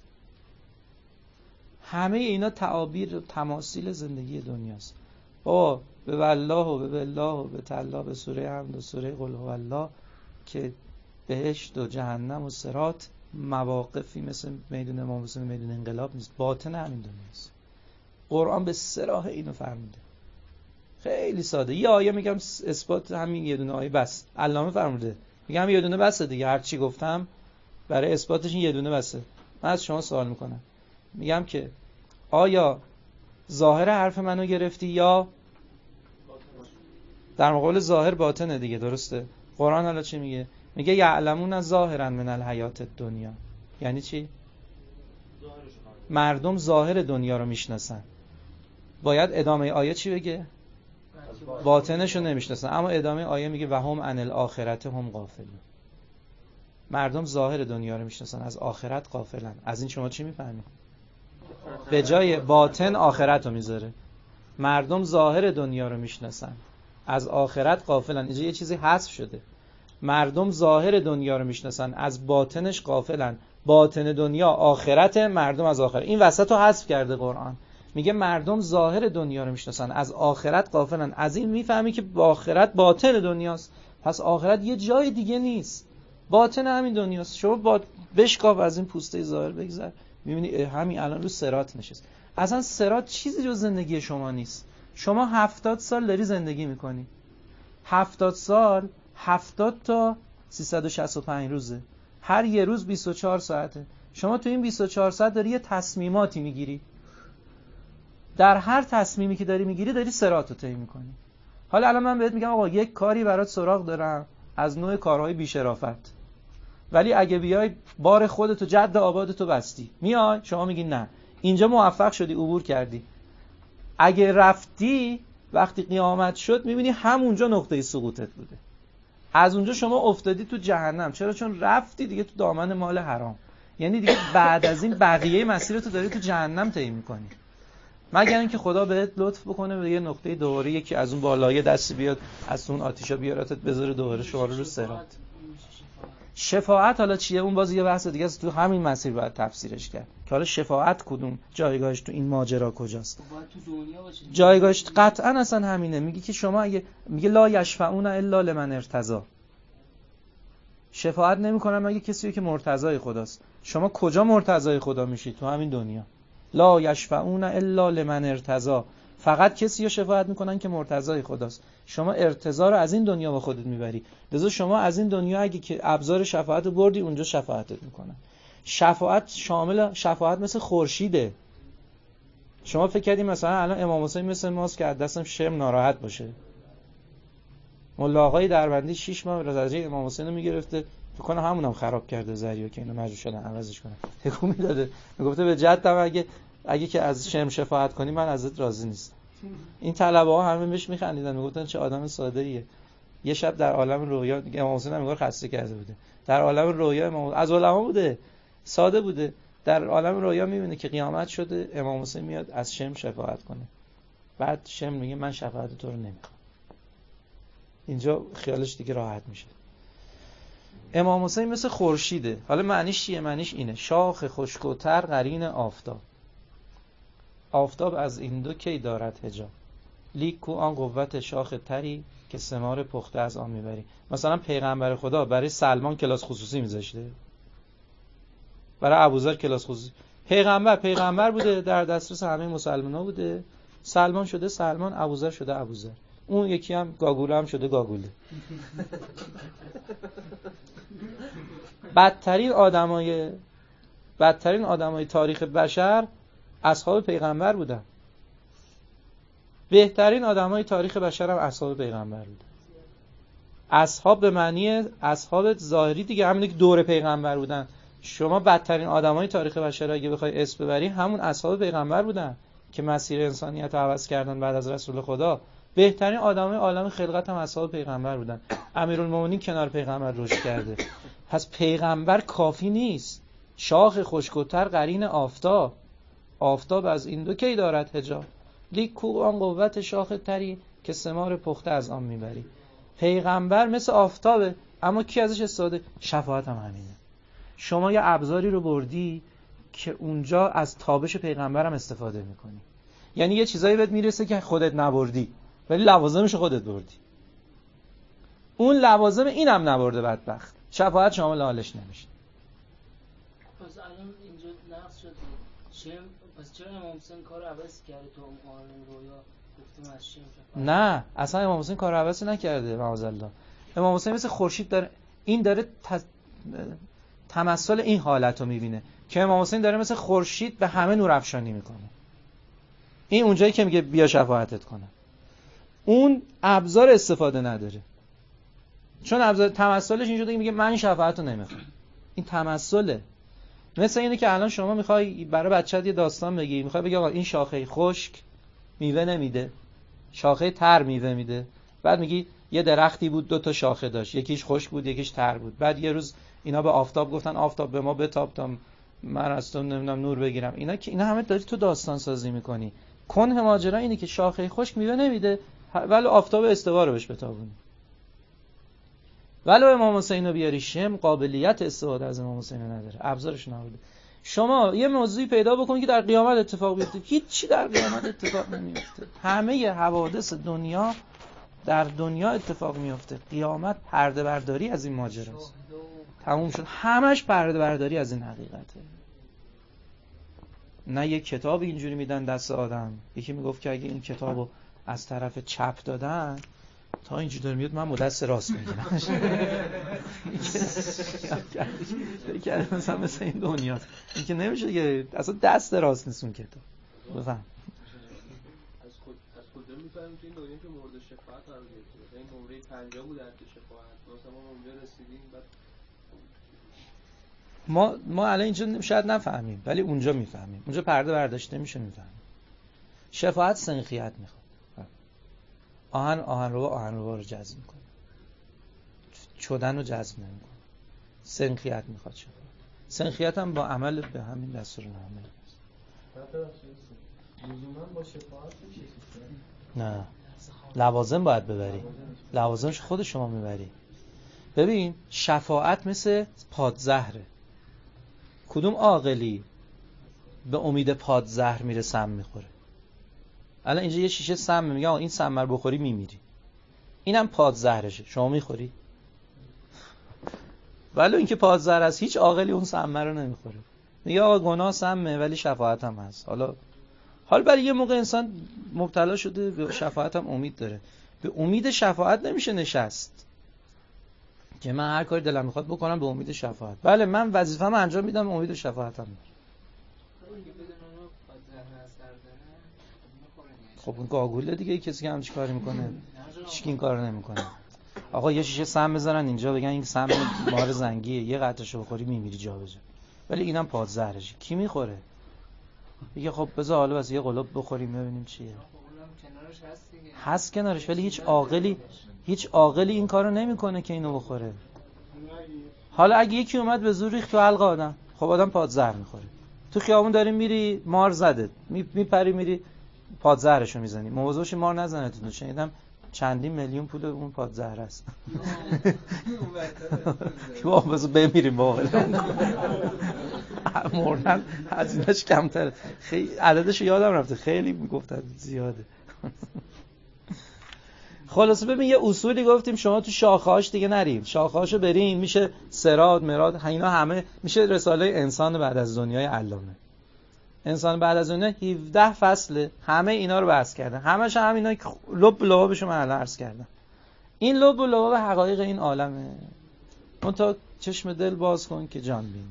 همه اینا تعابیر و تماثیل زندگی دنیاست. بابا به والله و به بالله و به تالله، به سوره حمد و سوره قل هو الله که بهشت و جهنم و صراط مواقفی مثل میدون امام حسین میدون انقلاب نیست، باطن همین دنیاست. قرآن به صراحت اینو فرموده. خیلی ساده. یه آیه میگم اثبات همین یه دونه آیه بس. علامه فرموده. میگم یه دونه بسه دیگه، هر چی گفتم برای اثباتش این یه دونه بسه. من از شما سوال میکنم. میگم که آیا ظاهر حرف منو گرفتی یا در مقابل ظاهر باطنه دیگه، درسته؟ قرآن حالا چی میگه؟ میگه یعلمون ظاهرا من الحیات الدنیا. یعنی چی؟ مردم ظاهر دنیا رو میشناسن. باید ادامه آیه چی بگه؟ باطنش رو نمیشناسن. اما ادامه آیه میگه و هم عن الاخرت هم غافلون. مردم ظاهر دنیا رو میشناسن، از آخرت غافلن. از این شما چی میفهمید؟ به جای باطن آخرت رو میذاره. مردم ظاهر دنیا رو میشناسن، از آخرت غافلن. اینجا یه چیزی حذف شده. مردم ظاهر دنیا رو میشناسن، از باطنش غافلن. باطن دنیا آخرت، مردم از آخرت. این وسط رو حذف کرده قرآن. میگه مردم ظاهر دنیا رو میشناسن، از آخرت غافلن. از این میفهمی که آخرت باطن دنیاست. پس آخرت یه جای دیگه نیست، باطن همین دنیاست. شما بشکاف از این پوسته ظاهر بگذر، میبینی همین الان رو صراط نشست. اصلا صراط چیزی جز زندگی شما نیست. شما 70 سال داری زندگی میکنی. 70 سال 70 تا 365 روزه. هر یه روز 24 ساعته. شما تو این 24 ساعت داری یه تصمیماتی میگیری. در هر تصمیمی که داری میگیری داری صراط رو طی میکنی. حالا الان من بهت میگم آقا یک کاری برات سراغ دارم از نوع کارهای بی‌شرافت، ولی اگه بیای بار خودتو جد آبادتو بستی، میای شما میگی نه، اینجا موفق شدی، عبور کردی. اگه رفتی وقتی قیامت شد میبینی همونجا نقطه سقوطت بوده. از اونجا شما افتادی تو جهنم. چرا؟ چون رفتی دیگه تو دامن مال حرام. یعنی دیگه بعد از این بقیه مسیرتو داری تو جهنم طی می‌کنی. مگر اینکه خدا بهت لطف بکنه به یه نقطه دوباره یکی از اون بالای دستی بیاد از اون آتیشا بیارتت بذاره دوباره شما رو صراط. شفاعت حالا چیه؟ اون باز یه بحث دیگه است، تو همین مسیر باید تفسیرش کرد که حالا شفاعت کدوم جایگاهش تو این ماجرا کجاست. جایگاهش قطعا اصلا همینه. میگه که شما اگه میگه لا یشفعون الا لمن ارتضی، شفاعت نمیکنن مگه کسی که مرتضی خداست. شما کجا مرتضی خدا میشید؟ تو همین دنیا. لا یشفعون الا لمن ارتضی، فقط کسی رو شفاعت میکنن که مرتضی خداست. شما ارتضی رو از این دنیا با خودت میبری. لذا شما از این دنیا اگه که ابزار شفاعت رو بردی اونجا شفاعتت میکنن. شفاعت شامل، شفاعت مثل خورشیده. شما فکر کردید مثلا الان امام حسین مثل ماست که از دستم شرم ناراحت باشه؟ ملا آقای دربندی 6 ماه درجه امام حسین رو میگرفته، فکر کنم همونم خراب کرده زریو که اینو مجبور شدن عوضش کنن. تکون میداده میگفته به جدم اگه که از شرم شفاعت کنی من ازت راضی نیستم. این طلبه ها همه بهش میخندیدن، میگفتن چه آدم ساده ایه. یه شب در عالم رویا امام حسین هم انگار خسته کرده بوده. در عالم رویا امام از علما بوده، ساده بوده، در عالم رویا میبینه که قیامت شده، امام حسین میاد از شرم شفاعت کنه. بعد شرم میگه من شفاعت تو رو نمیخوام. اینجا خیالش دیگه راحت میشه. امام حسین مثل خورشیده. حالا معنیش چیه؟ معنیش اینه شاخ خشک و تر قرین آفتاب. آفتاب از این دو کی دارد حجاب، لیک کو آن قوت شاخ تری که ثمار پخته از آن میبری. مثلا پیغمبر خدا برای سلمان کلاس خصوصی میذاشته، برای ابوذر کلاس خصوصی. پیغمبر بوده، در دسترس همه مسلمان‌ها بوده. سلمان شده سلمان، ابوذر شده ابوذر، اون یکی هم گاگوله هم شده گاگوله. بدترین آدمای تاریخ بشر اصحاب پیغمبر بودن. بهترین آدمای تاریخ بشر هم اصحاب پیغمبر بودن. اصحاب به معنی اصحاب ظاهری دیگه، همین که دور پیغمبر بودن. شما بدترین آدمای تاریخ بشر اگه بخوای اسم ببری همون اصحاب پیغمبر بودن که مسیر انسانیت رو عوض کردن بعد از رسول خدا. بهترین آدمای عالم خلقت هم اصحاب پیغمبر بودن. امیرالمومنین کنار پیغمبر رشد کرده. پس پیغمبر کافی نیست. شاخ خشک‌تر قرین آفتاب. آفتاب از این دو کی دارد حجاب. لیک کو آن قوت شاخ تری که ثمار پخته از آن میبری. پیغمبر مثل آفتابه، اما کی ازش استفاده؟ شفاعت هم همینه. شما یه ابزاری رو بردی که اونجا از تابش پیغمبرم استفاده میکنی. یعنی یه چیزایی بهت میرسه که خودت نبردی ولی لوازمش خودت بردی. اون لوازم اینم نبرده بدبخت. شفاعت شامل حالش نمیشه. پس الان اینجا نقص شد. پس چرا امام حسین کار عوض کرده تو اون عالم رویا گفتیم از شیم شفاعت؟ نه، اصلا امام حسین کار عوض نکرده معاذالله. امام حسین مثل خورشید داره تمثل این حالت رو میبینه که امام حسین داره مثل خورشید به همه نور افشانی میکنه. این اونجایی که میگه بیا شفاعتت کنه. اون ابزار استفاده نداره. چون ابزار تمثلش اینجوریه که میگه من شفاعت رو نمیخوام. این تمثله. مثل اینه که الان شما میخوای برای بچه‌ت یه داستان بگی، میخوای بگی آقا این شاخه خشک میوه نمیده، شاخه تر میوه میده. بعد میگی یه درختی بود 2 تا شاخه داشت، یکیش خشک بود یکیش تر بود. بعد یه روز اینا به آفتاب گفتن آفتاب به ما بتاب تا من از تو نمیدونم نور بگیرم. اینا همه داری تو داستان سازی میکنی. کنه ماجرا اینه که شاخه خشک میوه نمیده ولی آفتاب استوا رو بهش بتابونی. ولو امام حسین رو بیاری شم قابلیت استفاده از امام حسین نداره، ابزارش نبوده. شما یه موضوعی پیدا بکنید که در قیامت اتفاق بیفته، هیچی در قیامت اتفاق نمیفته. همه حوادث دنیا در دنیا اتفاق میفته. قیامت پرده برداری از این ماجراست. تموم شد. همش پرده برداری از این حقیقته. نه یک کتاب اینجوری میدن دست آدم. یکی میگفت که اگه این کتابو از طرف چپ دادن تا اینجوری داره میاد من با دست راست میگیرم. که مثلا مثل این دنیا این که نمیشه که اصلا دست راست نیست اون کتاب. بفهم از کجا میفهمیم که این دنیا که مورد شفاعت قرار گرفته؟ این نمره 50 بود در شفاعت. مثلا ما اونجا رسیدیم بعد ما الان اینجا شاید نفهمیم ولی اونجا میفهمیم. اونجا پرده برداشته میشه میفهمیم. شفاعت سنخیت میخواد. آهنربا رو جذب میکنه. چدن رو جذب نمیکنه. سنخیت میخواد شفاعت. سنخیت هم با عمل به همین دستورالعمل است. لزوما با شفاعت نه. لوازم باید ببری. لوازمش خود شما میبری. ببین شفاعت مثل پادزهره. کدوم عاقلی به امید پادزهر میره سم میخوره؟ الان اینجا یه شیشه سم میگه این سم رو بخوری میمیری. اینم پادزهرشه. شما میخوری؟ ولی اینکه پادزهر است هیچ عاقلی اون سم رو نمیخوره. میگه آقا گناه سمه ولی شفاعت هم هست. حالا برای یه موقع انسان مبتلا شده به شفاعت هم امید داره. به امید شفاعت نمیشه نشست که من هر کاری دلم میخواد بکنم به امید شفاعت. بله من وظیفه‌مو انجام میدم به امید شفاعتم. خب اون گاگوله دیگه کسی که همچی کاری میکنه هیچ کی این کارو نمیکنه. آقا یه شیشه سم بذارن اینجا بگن این سم مار زنگیه یه قطرهشو بخوری میمیری جا به جا. ولی اینم پادزهرشه. کی میخوره؟ میگه خب بذار حالا واسه یه قلوب بخوریم ببینیم چیه. هست کنارش ولی هیچ عاقلی این کارو نمیکنه که اینو بخوره. حالا اگه یکی اومد به زور ریخت تو حلق آدم، خب آدم پادزهر میخوره. تو خیابون داری میری مار زده، میپری میری پادزهرشو میزنی. مواظب مار نزنه تو. شنیدم چندین میلیون پول اون پادزهر است. ما بذار بمیریم بابا. مردن هزینه‌اش کمتره. خیلی عددش یادم رفته. خیلی میگفتن زیاده. خلاصه ببین یه اصولی گفتیم شما تو شاخه‌هاش دیگه نریم. شاخه‌هاشو برین میشه سراد مراد اینا همه میشه رساله انسان بعد از دنیای علامه. انسان بعد از اون 17 فصل همه اینا رو بحث کرده، همش هم اینا لب لبابشو من الان عرض کردم. این لب و لباب حقایق این عالمه. اون تا چشم دل باز کن که جان بینی،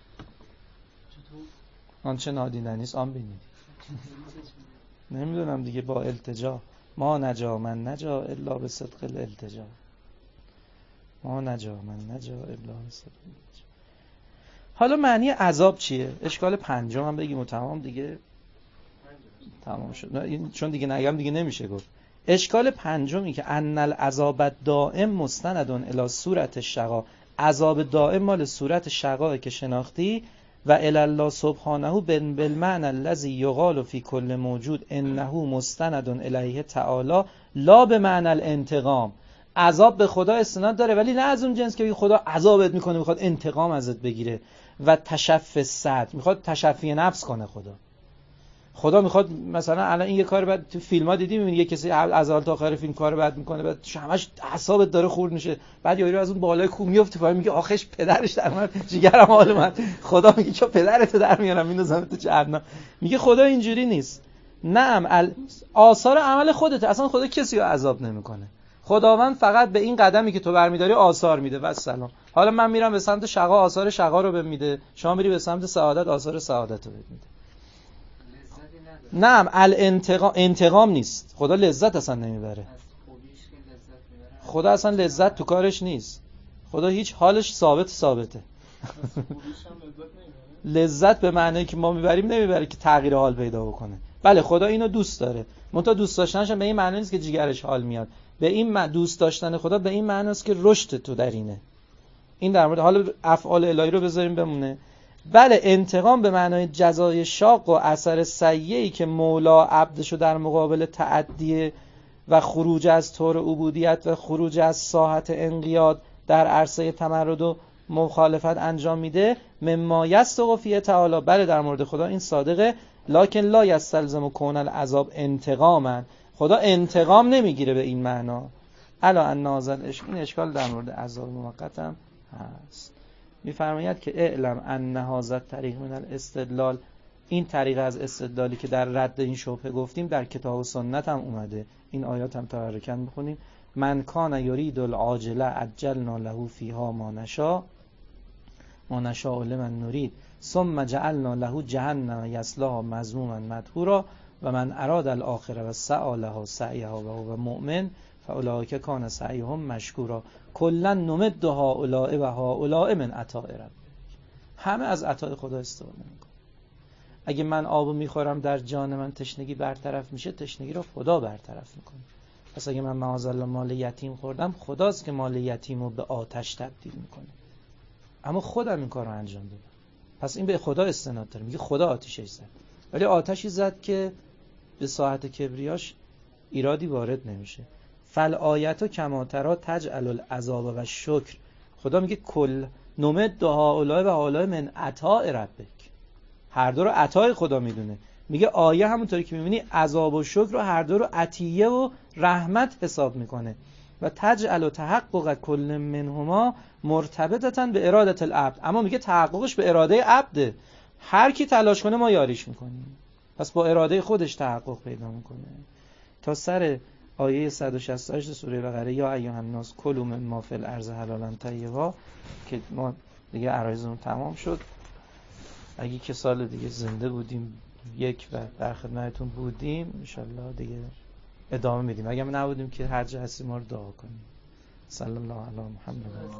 آنچه نادیدنی است آن بینی. نمیدونم دیگه، با التجا ما نجا من نجا الا به صدق الالتجا، ما نجا من نجا الا به صدق الالتجا. حالا معنی عذاب چیه؟ اشکال پنجم هم بگیم و تمام دیگه تمام شد، چون دیگه نگم دیگه نمیشه گفت. اشکال پنجمی که ان العذاب الدائم مستند الی صورت الشقا، عذاب دائم مال صورت شقا که شناختی، و الی الله سبحانه بالمعنى الذي یقال فی کل موجود انه مستند الیه تعالی لا بمعنى الانتقام. عذاب به خدا استناد داره ولی نه از اون جنس که خدا عذابت میکنه میخواد انتقام ازت بگیره. و تشفی صدر، میخواد تشفی نفس کنه. خدا میخواد مثلا الان این یه کار بعد تو فیلم ها دیدی میبینی یه کسی از اول تا آخر فیلم کار بد میکنه، بعد همش اعصابت داره خورد میشه، بعد یارو از اون بالای کوه میفته پایین میگه آخش پدرش در اومد جیگرم حال من. خدا میگه چه پدرت در میارم میندازم تو جهنم. میگه خدا اینجوری نیست. نعم آثار عمل خودت، اصلا خدا کسی رو عذاب نمیکنه. خداوند فقط به این قدمی که تو برمیداری آثار میده و سلام. حالا من میرم به سمت شقا، آثار شقا رو بهم میده، شما میری به سمت سعادت، آثار سعادت رو بهم میده. نعم انتقام نیست. خدا لذت اصلا نمیبره. خدا اصلا لذت تو کارش نیست. خدا هیچ حالش ثابته. لذت به معنی که ما میبریم نمیبره که تغییر حال پیدا بکنه. بله خدا اینو دوست داره، منتها دوست داشتنش به این معنی نیست که جیگرش حال میاد. به این دوست داشتن خدا به این معنی است که رشد تو در اینه. این در مورد حالا افعال الهی رو بذاریم بمونه. بله انتقام به معنای جزای شاق و اثر سیئی که مولا عبدشو در مقابل تعدی و خروج از طور عبودیت و خروج از ساحت انقیاد در عرصه تمرد و مخالفت انجام میده، مما یصدق فیه تعالی. بله در مورد خدا این صادقه، لکن لا یستلزم کون العذاب انتقاما. خدا انتقام نمیگیره به این معنا. الا ان این اشکال در مورد عذاب موقت هم هست. میفرماید که اعلم ان هذا الطریق من الاستدلال، این طریق از استدلالی که در رد این شبهه گفتیم در کتاب و سنت هم اومده. این آیات هم تبرکاً بخونیم. من کان یرید العاجله عجلنا له فیها ما نشاء لمن نرید ثم جعلنا له جهنم یصلاها مذموما مدحورا و من اراد الاخره و سعی لها سعیها و هو مؤمن فاولئک کان سعیهم مشکورا کلا نمد هؤلاء و هؤلاء من عطاء ربک. همه از عطای خدا استفاده میکنه. اگه من آبو میخورم در جان من تشنگی برطرف میشه، تشنگی رو خدا برطرف میکنه. پس اگه من معاذالله مال یتیم خوردم، خداست که مال یتیم رو به آتش تبدیل میکنه. اما خودم این کار رو انجام دادم. پس این به خدا استناد داره. میگه خدا آتشش زد، ولی آتشی زد که به ساحت کبریاش ایرادی وارد نمیشه. فالآیت کما تری تجعل العذاب و شکر. خدا میگه کل نمد هؤلاء و هؤلاء من عطاء ربک. هر دو رو عطای خدا میدونه. میگه آیه همونطوری که میبینی عذاب و شکر رو هر دو رو عطیه و رحمت حساب میکنه. و تجعل تحقق کل منهما مرتبطتاً به ارادت العبد. اما میگه تحققش به اراده عبده. هر کی تلاش کنه ما یاریش میکنیم. پس با اراده خودش تحقق پیدا میکنه. تا سر آیه 168 سوره بقره یا ایها الناس کلوا مما فی الارض حلالا طیبا که ما دیگه عرایزمون تمام شد. اگه که سال دیگه زنده بودیم یک و در خدمتتون بودیم ان شاءالله دیگه ادامه میدیم. اگه نبودیم که هر جا هستیم ما رو دعا کنیم. صلی الله علی محمد.